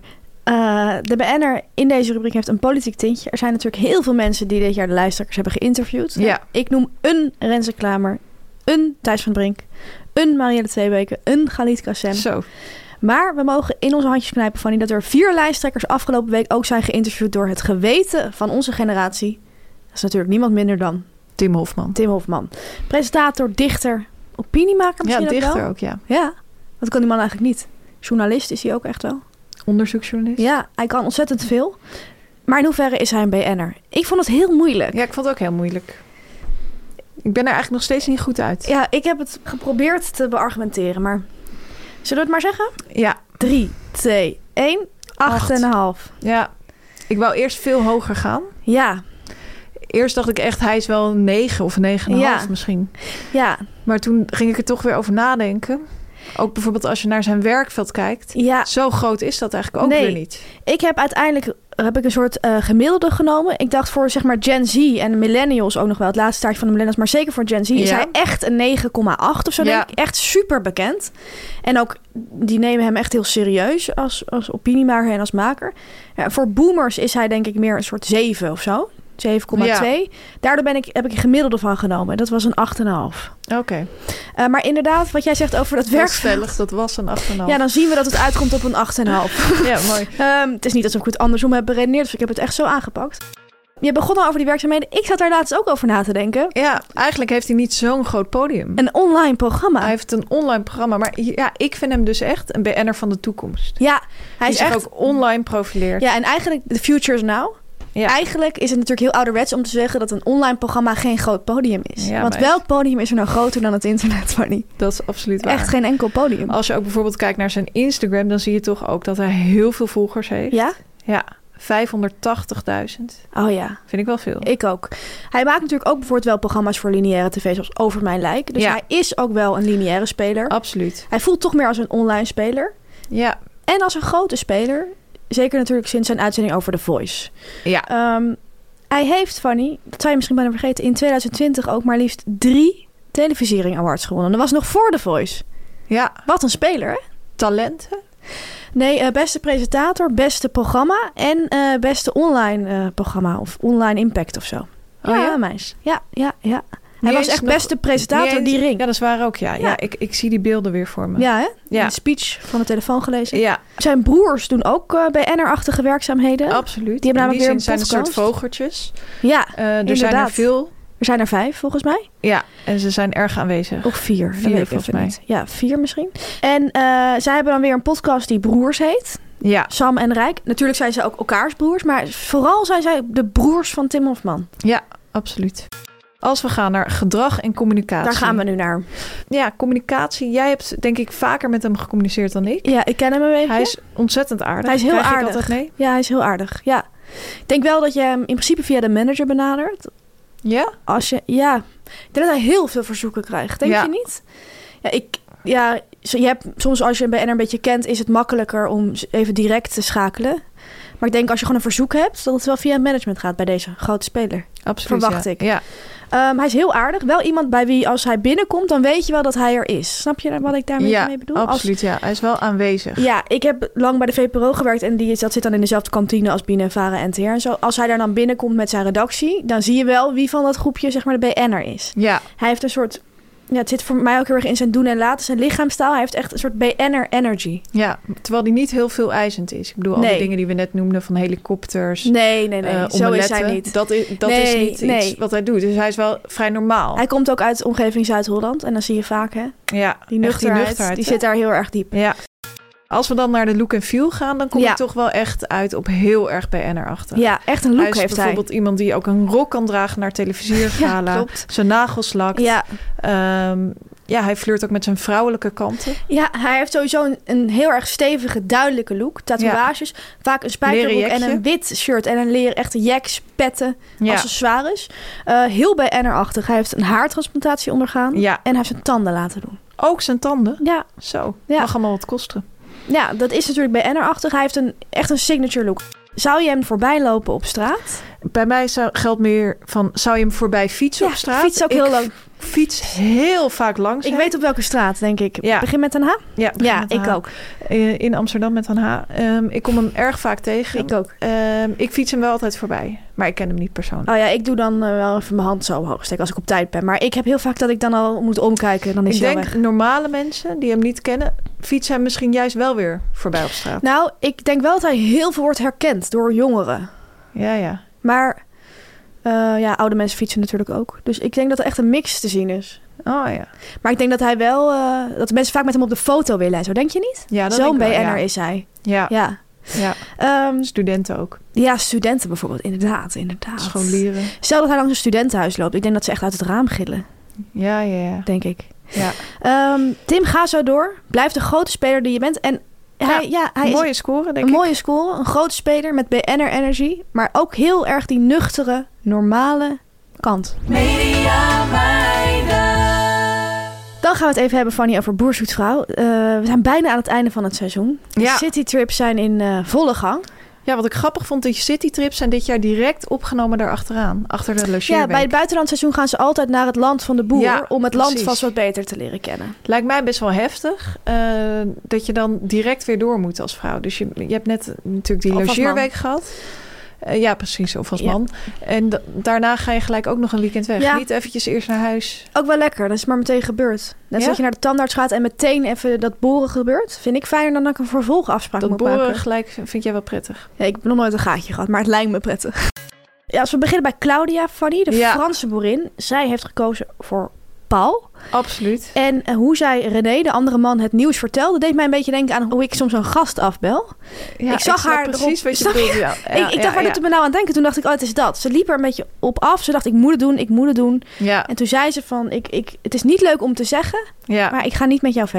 De BN'er in deze rubriek heeft een politiek tintje. Er zijn natuurlijk heel veel mensen die dit jaar de lijsttrekkers hebben geïnterviewd. Ja. Ik noem een Renze Klamer, een Thijs van Brink, een Marielle Tweebeke, een Galit Kassem. Zo. Maar we mogen in onze handjes knijpen, Fanny, dat er 4 lijsttrekkers afgelopen week ook zijn geïnterviewd door het geweten van onze generatie. Dat is natuurlijk niemand minder dan Tim Hofman. Presentator, dichter, opiniemaker misschien dichter ook wel. ook, ja. Ja, dat kan die man eigenlijk niet. Journalist is hij ook echt wel. Onderzoeksjournalist. Ja, hij kan ontzettend veel. Maar in hoeverre is hij een BN'er? Ik vond het heel moeilijk. Ja, ik vond het ook heel moeilijk. Ik ben er eigenlijk nog steeds niet goed uit. Ja, ik heb het geprobeerd te beargumenteren, maar zullen we het maar zeggen? Ja. 3, 2, 1, 8,5. Ja, ik wou eerst veel hoger gaan. Ja. Eerst dacht ik echt, hij is wel een 9 of een 9,5 misschien. Ja. Maar toen ging ik er toch weer over nadenken. Ook bijvoorbeeld als je naar zijn werkveld kijkt. Ja. Zo groot is dat eigenlijk ook weer niet. Ik heb uiteindelijk een soort gemiddelde genomen. Ik dacht voor zeg maar Gen Z en millennials ook nog wel. Het laatste staartje van de millennials. Maar zeker voor Gen Z is hij echt een 9,8 of zo. Denk ik. Echt super bekend. En ook die nemen hem echt heel serieus als opiniemaker en als maker. Ja, voor boomers is hij denk ik meer een soort 7 of zo. 7,2. Daardoor heb ik een gemiddelde van genomen. Dat was een 8,5. Oké. Maar inderdaad, wat jij zegt over dat werkveld. Dat was een 8,5. Ja, dan zien we dat het uitkomt op een 8,5. Ja, mooi. Het is niet alsof ik het andersom heb beredeneerd. Dus ik heb het echt zo aangepakt. Je begon al over die werkzaamheden. Ik zat daar laatst ook over na te denken. Ja, eigenlijk heeft hij niet zo'n groot podium. Een online programma. Hij heeft een online programma. Maar ja, ik vind hem dus echt een BN'er van de toekomst. Ja, hij die is zich echt ook online profileert. Ja, en eigenlijk the future is now. Ja. Eigenlijk is het natuurlijk heel ouderwets om te zeggen dat een online programma geen groot podium is. Ja, want welk podium is er nou groter dan het internet, Fanny? Dat is absoluut waar. Echt geen enkel podium. Als je ook bijvoorbeeld kijkt naar zijn Instagram, dan zie je toch ook dat hij heel veel volgers heeft. Ja? Ja, 580.000. Oh ja, Vind ik wel veel. ik ook. Hij maakt natuurlijk ook bijvoorbeeld wel programma's voor lineaire tv... zoals Over Mijn Lijk. Dus Ja. hij is ook wel een lineaire speler. Absoluut. Hij voelt toch meer als een online speler. Ja. En als een grote speler. Zeker natuurlijk sinds zijn uitzending over The Voice. Ja. Hij heeft, Fanny, dat zou je misschien bijna vergeten... in 2020 ook maar liefst 3 televisiering awards gewonnen. Dat was nog voor The Voice. Ja. Wat een speler, hè? Talenten. Nee, beste presentator, beste programma... en beste online programma of online impact of zo. Oh ja? meis. Ja. Hij Niet was eens echt nog- beste presentator, niet eens- die ring. Ja, dat is waar ook, ja. Ja. Ja, ik zie die beelden weer voor me. Ja, hè? Ja. Een speech van de telefoon gelezen. Ja, Zijn broers doen ook BN'er-achtige werkzaamheden. absoluut. Die hebben In namelijk weer een zijn een soort podcast. vogeltjes. Ja, Er zijn er inderdaad. veel. Er zijn er 5 volgens mij. Ja, en ze zijn erg aanwezig. Of 4. dat 4 weet ik volgens even mij. niet. Ja, 4 misschien. En zij hebben dan weer een podcast die Broers heet. Ja, Sam en Rijk. Natuurlijk zijn ze ook elkaars broers. Maar vooral zijn zij de broers van Tim Hofman. ja, absoluut. Als we gaan naar gedrag en communicatie. Daar gaan we nu naar. Ja, communicatie. Jij hebt denk ik vaker met hem gecommuniceerd dan ik. Ja, ik ken hem een beetje. Hij is ontzettend aardig. Hij is heel Krijg ik aardig. altijd mee? Ja, hij is heel aardig. Ja. Ik denk wel dat je hem in principe via de manager benadert. Ja? Als je, ja, ik denk dat hij heel veel verzoeken krijgt. Denk Ja. je niet? Ja, je hebt soms als je een BN'er een beetje kent, is het makkelijker om even direct te schakelen. Maar ik denk als je gewoon een verzoek hebt, dat het wel via het management gaat bij deze grote speler. Absoluut. Verwacht ja. ik. Ja. Hij is heel aardig. Wel iemand bij wie als hij binnenkomt, dan weet je wel dat hij er is. Snap je wat ik daarmee mee bedoel? Absoluut. Ja, hij is wel aanwezig. Ja, ik heb lang bij de VPRO gewerkt en dat zit dan in dezelfde kantine als Biene, Vara en TR en zo. Als hij daar dan binnenkomt met zijn redactie, dan zie je wel wie van dat groepje zeg maar de BN'er is. Ja, Hij heeft een soort, ja, het zit voor mij ook heel erg in zijn doen en laten, zijn lichaamstaal. Hij heeft echt een soort BN'er energy. ja, terwijl hij niet heel veel eisend is. Ik bedoel, al die Nee. dingen die we net noemden van helikopters, Nee, zo is omeletten, hij niet. Dat is Nee, niet nee. iets wat hij doet. Dus hij is wel vrij normaal. Hij komt ook uit de omgeving Zuid-Holland en dan zie je vaak hè, Ja, die echt nuchterheid, die hè? zit daar heel erg diep. Ja. Als we dan naar de look en feel gaan, dan kom Ja. je toch wel echt uit op heel erg BN'er-achtig. Ja, echt een look hij is heeft hij. bijvoorbeeld iemand die ook een rok kan dragen naar televisiergala. Ja, klopt. Zijn nagels lakt. Ja. Ja, hij flirt ook met zijn vrouwelijke kanten. Ja, hij heeft sowieso een heel erg stevige, duidelijke look. Tatoeages, vaak een spijkerbroek Leren en jekje. een wit shirt en een leren echte jacks, petten, Ja. accessoires. Heel BN'er-achtig. Hij heeft een haartransplantatie ondergaan Ja. en hij heeft zijn tanden laten doen. Ook zijn tanden. Ja, Zo, Ja. mag allemaal wat kosten. ja, dat is natuurlijk BN'er-achtig. Hij heeft echt een signature look. Zou je hem voorbij lopen op straat? Bij mij geldt meer van, zou je hem voorbij fietsen Ja, op straat? fiets ook Ik heel lang. fiets heel vaak langs. Ik weet op welke straat, denk ik. Ja. Begin met een H? Ja, begin Ja, met een ik H. ook. In Amsterdam met een H. Ik kom hem erg vaak tegen. Ik ook. Ik fiets hem wel altijd voorbij. Maar ik ken hem niet persoonlijk. Oh ja, ik doe dan wel even mijn hand zo omhoog steken als ik op tijd ben. Maar ik heb heel vaak dat ik dan al moet omkijken. Dan is Ik hij al denk weg. normale mensen die hem niet kennen, fietsen hem misschien juist wel weer voorbij op straat. Nou, ik denk wel dat hij heel veel wordt herkend door jongeren. Ja. Maar ja, oude mensen fietsen natuurlijk ook. Dus ik denk dat er echt een mix te zien is. Oh ja. Maar ik denk dat hij wel... dat de mensen vaak met hem op de foto willen. Zo denk je niet? Ja, dat Zo'n denk ik wel, BN'er ja. is hij. Ja. Ja. Ja. Studenten ook. Ja, studenten bijvoorbeeld. Inderdaad. Scholieren. Stel dat hij langs een studentenhuis loopt. Ik denk dat ze echt uit het raam gillen. Ja. Denk ik. Ja. Tim, ga zo door. Blijf de grote speler die je bent. En hij Een is mooie score, denk een ik. mooie score. Een grote speler met BN'er energy. Maar ook heel erg die nuchtere, normale kant. Dan gaan we het even hebben, Fanny, over Boer zoekt vrouw. We zijn bijna aan het einde van het seizoen. De Ja. citytrips zijn in volle gang. Ja, wat ik grappig vond, die citytrips zijn dit jaar direct opgenomen daarachteraan. Achter de logeerweek. Ja, bij het buitenlandseizoen gaan ze altijd naar het land van de boer... Ja, om het land precies. vast wat beter te leren kennen. Lijkt mij best wel heftig dat je dan direct weer door moet als vrouw. Dus je hebt net natuurlijk die Of als logeerweek gehad. Ja, precies. Of als Ja. man. En daarna ga je gelijk ook nog een weekend weg. Ja. Niet eventjes eerst naar huis. Ook wel lekker, dat is maar meteen gebeurd. Net Ja? zoals je naar de tandarts gaat en meteen even dat boren gebeurt. Vind ik fijner dan dat ik een vervolgafspraak Dat moet boren maken. gelijk vind jij wel prettig. Ja, ik heb nog nooit een gaatje gehad, maar het lijkt me prettig. Ja, als we beginnen bij Claudia Fanny, de Ja. Franse boerin. Zij heeft gekozen voor Paul. Absoluut. En hoe zij René, de andere man, het nieuws vertelde... deed mij een beetje denken aan hoe ik soms een gast afbel. Ja, Ik zag snap haar precies erop- wat je snap je? bedoelt. Ja. ik dacht, waar doet het me nou aan denken? Toen dacht ik, oh, het is dat. Ze liep er een beetje op af. Ze dacht, ik moet het doen. Ja. En toen zei ze van, het is niet leuk om te zeggen... Ja. maar ik ga niet met jou verder.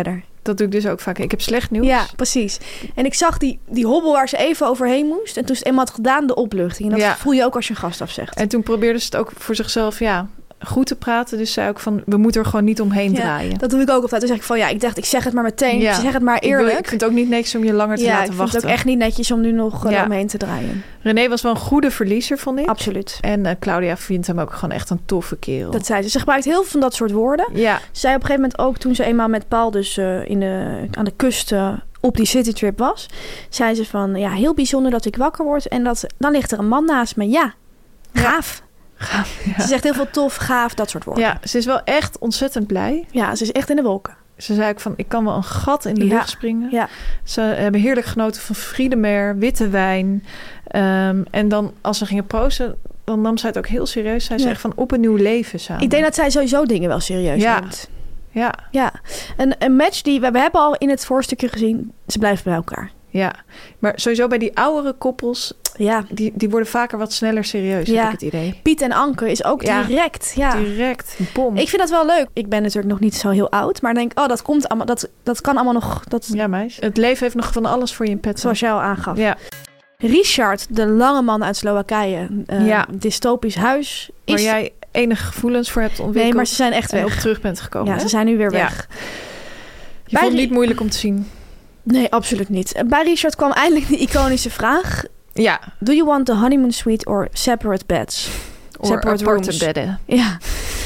dat doe ik dus ook vaak. Ik heb slecht nieuws. Ja, precies. En ik zag die hobbel waar ze even overheen moest. En toen ze het eenmaal had gedaan, de opluchting. En dat voel je ook als je een gast afzegt. En toen probeerde ze het ook voor zichzelf goed te praten. Dus zei ook van, we moeten er gewoon niet omheen draaien. Dat doe ik ook altijd. Toen zeg ik van, ik zeg het maar meteen. Ja. Zeg het maar eerlijk. Ik vind het ook niet netjes om je langer te laten wachten. Ik vind het ook echt niet netjes om nu nog omheen te draaien. René was wel een goede verliezer, vond ik. Absoluut. En Claudia vindt hem ook gewoon echt een toffe kerel. Dat zei ze. Ze gebruikt heel veel van dat soort woorden. Ja. Ze zei op een gegeven moment ook, toen ze eenmaal met Paul dus aan de kust op die citytrip was, zei ze van, heel bijzonder dat ik wakker word en dan ligt er een man naast me. Ja, gaaf. Ze zegt heel veel tof, gaaf, dat soort woorden. Ja, ze is wel echt ontzettend blij. Ja, ze is echt in de wolken. Ze zei ook van, ik kan wel een gat in de lucht springen. Ja. Ze hebben heerlijk genoten van Friedemer, witte wijn. En dan, als ze gingen proosten, dan nam zij het ook heel serieus. Zij zegt van, op een nieuw leven samen. Ik denk dat zij sowieso dingen wel serieus neemt. Ja. Een match die we hebben al in het voorstukje gezien. Ze blijven bij elkaar. Ja, maar sowieso bij die oudere koppels, die worden vaker wat sneller serieus, heb ik het idee. Piet en Anke is ook direct. Ja. Direct, bom. Ik vind dat wel leuk. Ik ben natuurlijk nog niet zo heel oud, maar denk, dat komt allemaal, dat kan allemaal nog. Ja, meis. Het leven heeft nog van alles voor je in pet. Zoals jij al aangaf. Ja. Richard, de lange man uit Slowakije, dystopisch huis. Waar jij enige gevoelens voor hebt ontwikkeld. Nee, maar ze zijn echt weg. En op terug bent gekomen. Ja, ze zijn nu weer weg. Je vond het niet moeilijk om te zien. Nee, absoluut niet. Bij Richard kwam eindelijk de iconische vraag. Ja. Do you want the honeymoon suite or separate beds? Or separate rooms? Bedden. Ja.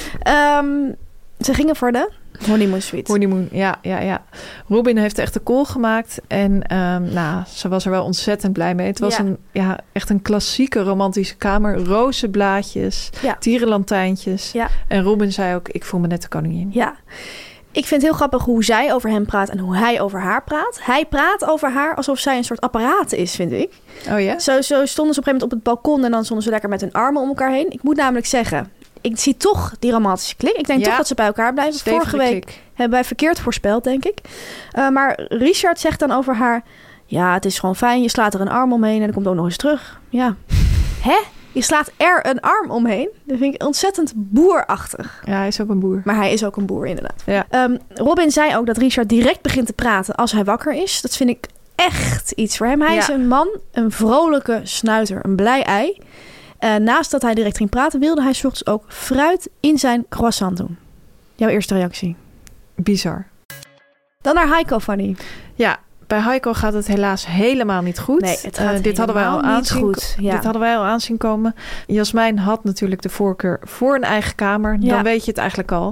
Ze gingen voor de honeymoon suite. Honeymoon, ja. Robin heeft echt de call gemaakt. En ze was er wel ontzettend blij mee. Het was echt een klassieke romantische kamer. Rozenblaadjes, tierenlantijntjes. Ja. En Robin zei ook, ik voel me net de koningin. Ja. Ik vind het heel grappig hoe zij over hem praat en hoe hij over haar praat. Hij praat over haar alsof zij een soort apparaat is, vind ik. Oh ja? Zo stonden ze op een gegeven moment op het balkon en dan stonden ze lekker met hun armen om elkaar heen. Ik moet namelijk zeggen, ik zie toch die romantische klik. Ik denk toch dat ze bij elkaar blijven. Stevige Vorige week hebben wij verkeerd voorspeld, denk ik. Maar Richard zegt dan over haar, ja, het is gewoon fijn. Je slaat er een arm omheen en dan komt ook nog eens terug. Ja. Hè? Je slaat er een arm omheen. Dat vind ik ontzettend boerachtig. Ja, hij is ook een boer. Maar hij is ook een boer, inderdaad. Ja. Robin zei ook dat Richard direct begint te praten als hij wakker is. Dat vind ik echt iets voor hem. Hij is een man, een vrolijke snuiter, een blij ei. Naast dat hij direct ging praten, wilde hij 's ochtends ook fruit in zijn croissant doen. Jouw eerste reactie? Bizar. Dan naar Heiko, Fanny. Ja, bij Heiko gaat het helaas helemaal niet goed. Nee, het gaat dit hadden wij al Dit hadden wij al aanzien komen. Jasmijn had natuurlijk de voorkeur voor een eigen kamer. Ja. Dan weet je het eigenlijk al.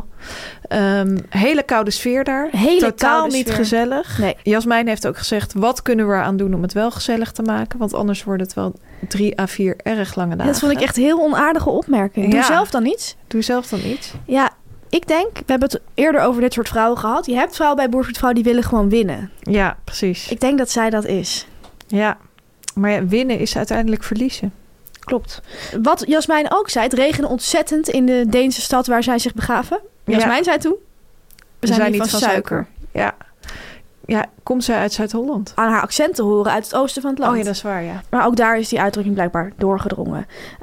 Hele koude sfeer daar. Totaal niet gezellig. Nee. Jasmijn heeft ook gezegd, wat kunnen we eraan doen om het wel gezellig te maken? Want anders wordt het wel 3 à 4 erg lange dagen. Dat vond ik echt heel onaardige opmerking. Doe zelf dan iets. Doe zelf dan iets. Ja. Ik denk, we hebben het eerder over dit soort vrouwen gehad. Je hebt vrouwen bij Boer Zoekt Vrouw die willen gewoon winnen. Ja, precies. Ik denk dat zij dat is. Ja, maar winnen is uiteindelijk verliezen. Klopt. Wat Jasmijn ook zei, het regende ontzettend in de Deense stad waar zij zich begaven. Jasmijn zei toen, we zijn niet van suiker. Ja, komt zij uit Zuid-Holland? Aan haar accent te horen uit het oosten van het land. Oh ja, dat is waar, ja. Maar ook daar is die uitdrukking blijkbaar doorgedrongen.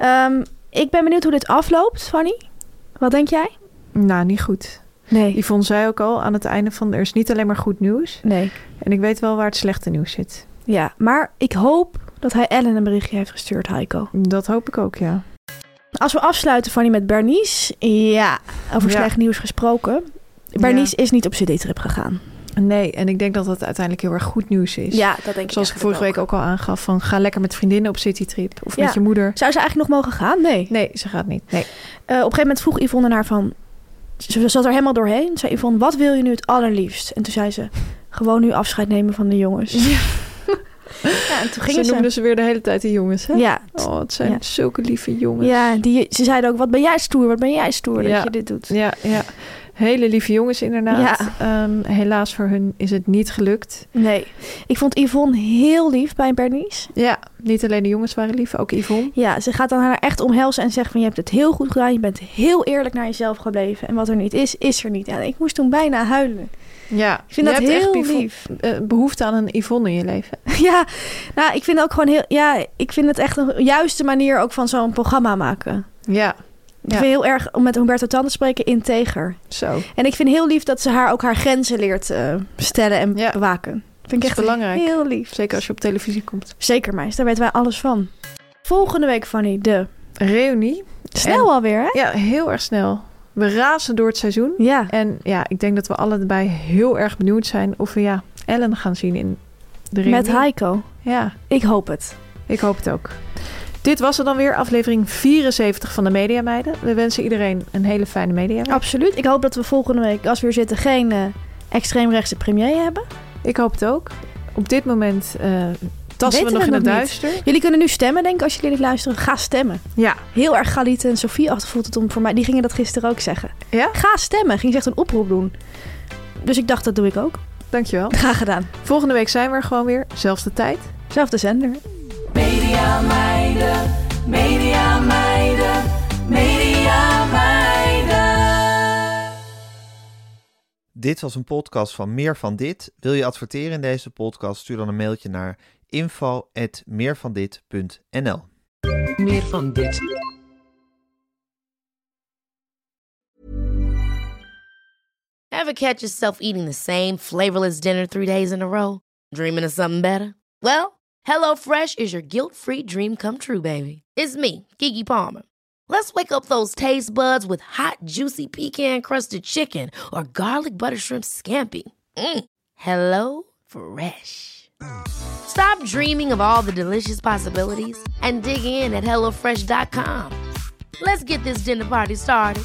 Ik ben benieuwd hoe dit afloopt, Fanny. Wat denk jij? Nou, niet goed. Nee. Yvonne zei ook al aan het einde van, er is niet alleen maar goed nieuws. Nee. En ik weet wel waar het slechte nieuws zit. Ja, maar ik hoop dat hij Ellen een berichtje heeft gestuurd, Heiko. Dat hoop ik ook, ja. Als we afsluiten, Fanny, met Bernice. Ja, over slecht nieuws gesproken. Bernice is niet op citytrip gegaan. Nee, en ik denk dat dat uiteindelijk heel erg goed nieuws is. Ja, dat denk ik. Zoals ik vorige week ook al aangaf, van ga lekker met vriendinnen op citytrip. Of met je moeder. Zou ze eigenlijk nog mogen gaan? Nee. Nee, ze gaat niet. Nee. Op een gegeven moment vroeg Yvonne naar van, ze zat er helemaal doorheen. Zei Yvonne, wat wil je nu het allerliefst? En toen zei ze, gewoon nu afscheid nemen van de jongens. Ja. Ja, en toen gingen noemden ze weer de hele tijd die jongens, hè? Ja. Oh, het zijn zulke lieve jongens. Ja, ze zeiden ook, wat ben jij stoer dat je dit doet. Ja. Hele lieve jongens inderdaad. Ja. Helaas voor hun is het niet gelukt. Nee. Ik vond Yvonne heel lief bij Bernice. Ja, niet alleen de jongens waren lief, ook Yvonne. Ja, ze gaat dan haar echt omhelzen en zegt van, je hebt het heel goed gedaan. Je bent heel eerlijk naar jezelf gebleven. En wat er niet is, is er niet. Ja, ik moest toen bijna huilen. Ja, ik vind dat heel lief. Behoefte aan een Yvonne in je leven. Ja, nou, ik vind ook gewoon ik vind het echt een juiste manier ook van zo'n programma maken. Ja. Ik vind heel erg, om met Humberto Tan te spreken, integer. Zo. En ik vind heel lief dat ze haar ook haar grenzen leert stellen en bewaken. Vind ik echt belangrijk. Heel lief. Zeker als je op televisie komt. Zeker, meis. Daar weten wij alles van. Volgende week, Fanny, de reunie. Snel alweer, hè? Ja, heel erg snel. We razen door het seizoen. Ja. En ja, ik denk dat we allebei heel erg benieuwd zijn of we Ellen gaan zien in de reunie. Met Heiko. Ja. Ik hoop het. Ik hoop het ook. Dit was er dan weer, aflevering 74 van de Media Meiden. We wensen iedereen een hele fijne mediaweek. Absoluut. Ik hoop dat we volgende week, als we weer zitten, geen extreemrechtse premier hebben. Ik hoop het ook. Op dit moment tasten we nog in het duister. Jullie kunnen nu stemmen, denk ik, als jullie dit luisteren. Ga stemmen. Ja. Heel erg Galite en Sofie achtervoelt het om voor mij. Die gingen dat gisteren ook zeggen. Ja? Ga stemmen. Ging ze echt een oproep doen. Dus ik dacht, dat doe ik ook. Dankjewel. Graag gedaan. Volgende week zijn we er gewoon weer. Zelfde tijd. Zelfde zender. Media meiden, media meiden, media meiden. Dit was een podcast van Meer van Dit. Wil je adverteren in deze podcast? Stuur dan een mailtje naar info@meervandit.nl. Meer van dit. Ever catch yourself eating the same flavorless dinner 3 days in a row? Dreaming of something better? Well, HelloFresh is your guilt-free dream come true, baby. It's me, Keke Palmer. Let's wake up those taste buds with hot, juicy pecan-crusted chicken or garlic butter shrimp scampi. Hello Fresh. Stop dreaming of all the delicious possibilities and dig in at HelloFresh.com. Let's get this dinner party started.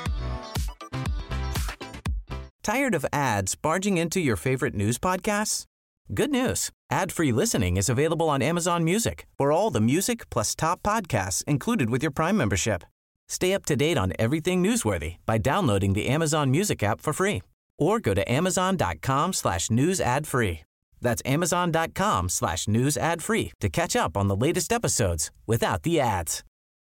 Tired of ads barging into your favorite news podcasts? Good news. Ad-free listening is available on Amazon Music for all the music plus top podcasts included with your Prime membership. Stay up to date on everything newsworthy by downloading the Amazon Music app for free or go to amazon.com/news ad free. That's amazon.com/news ad free to catch up on the latest episodes without the ads.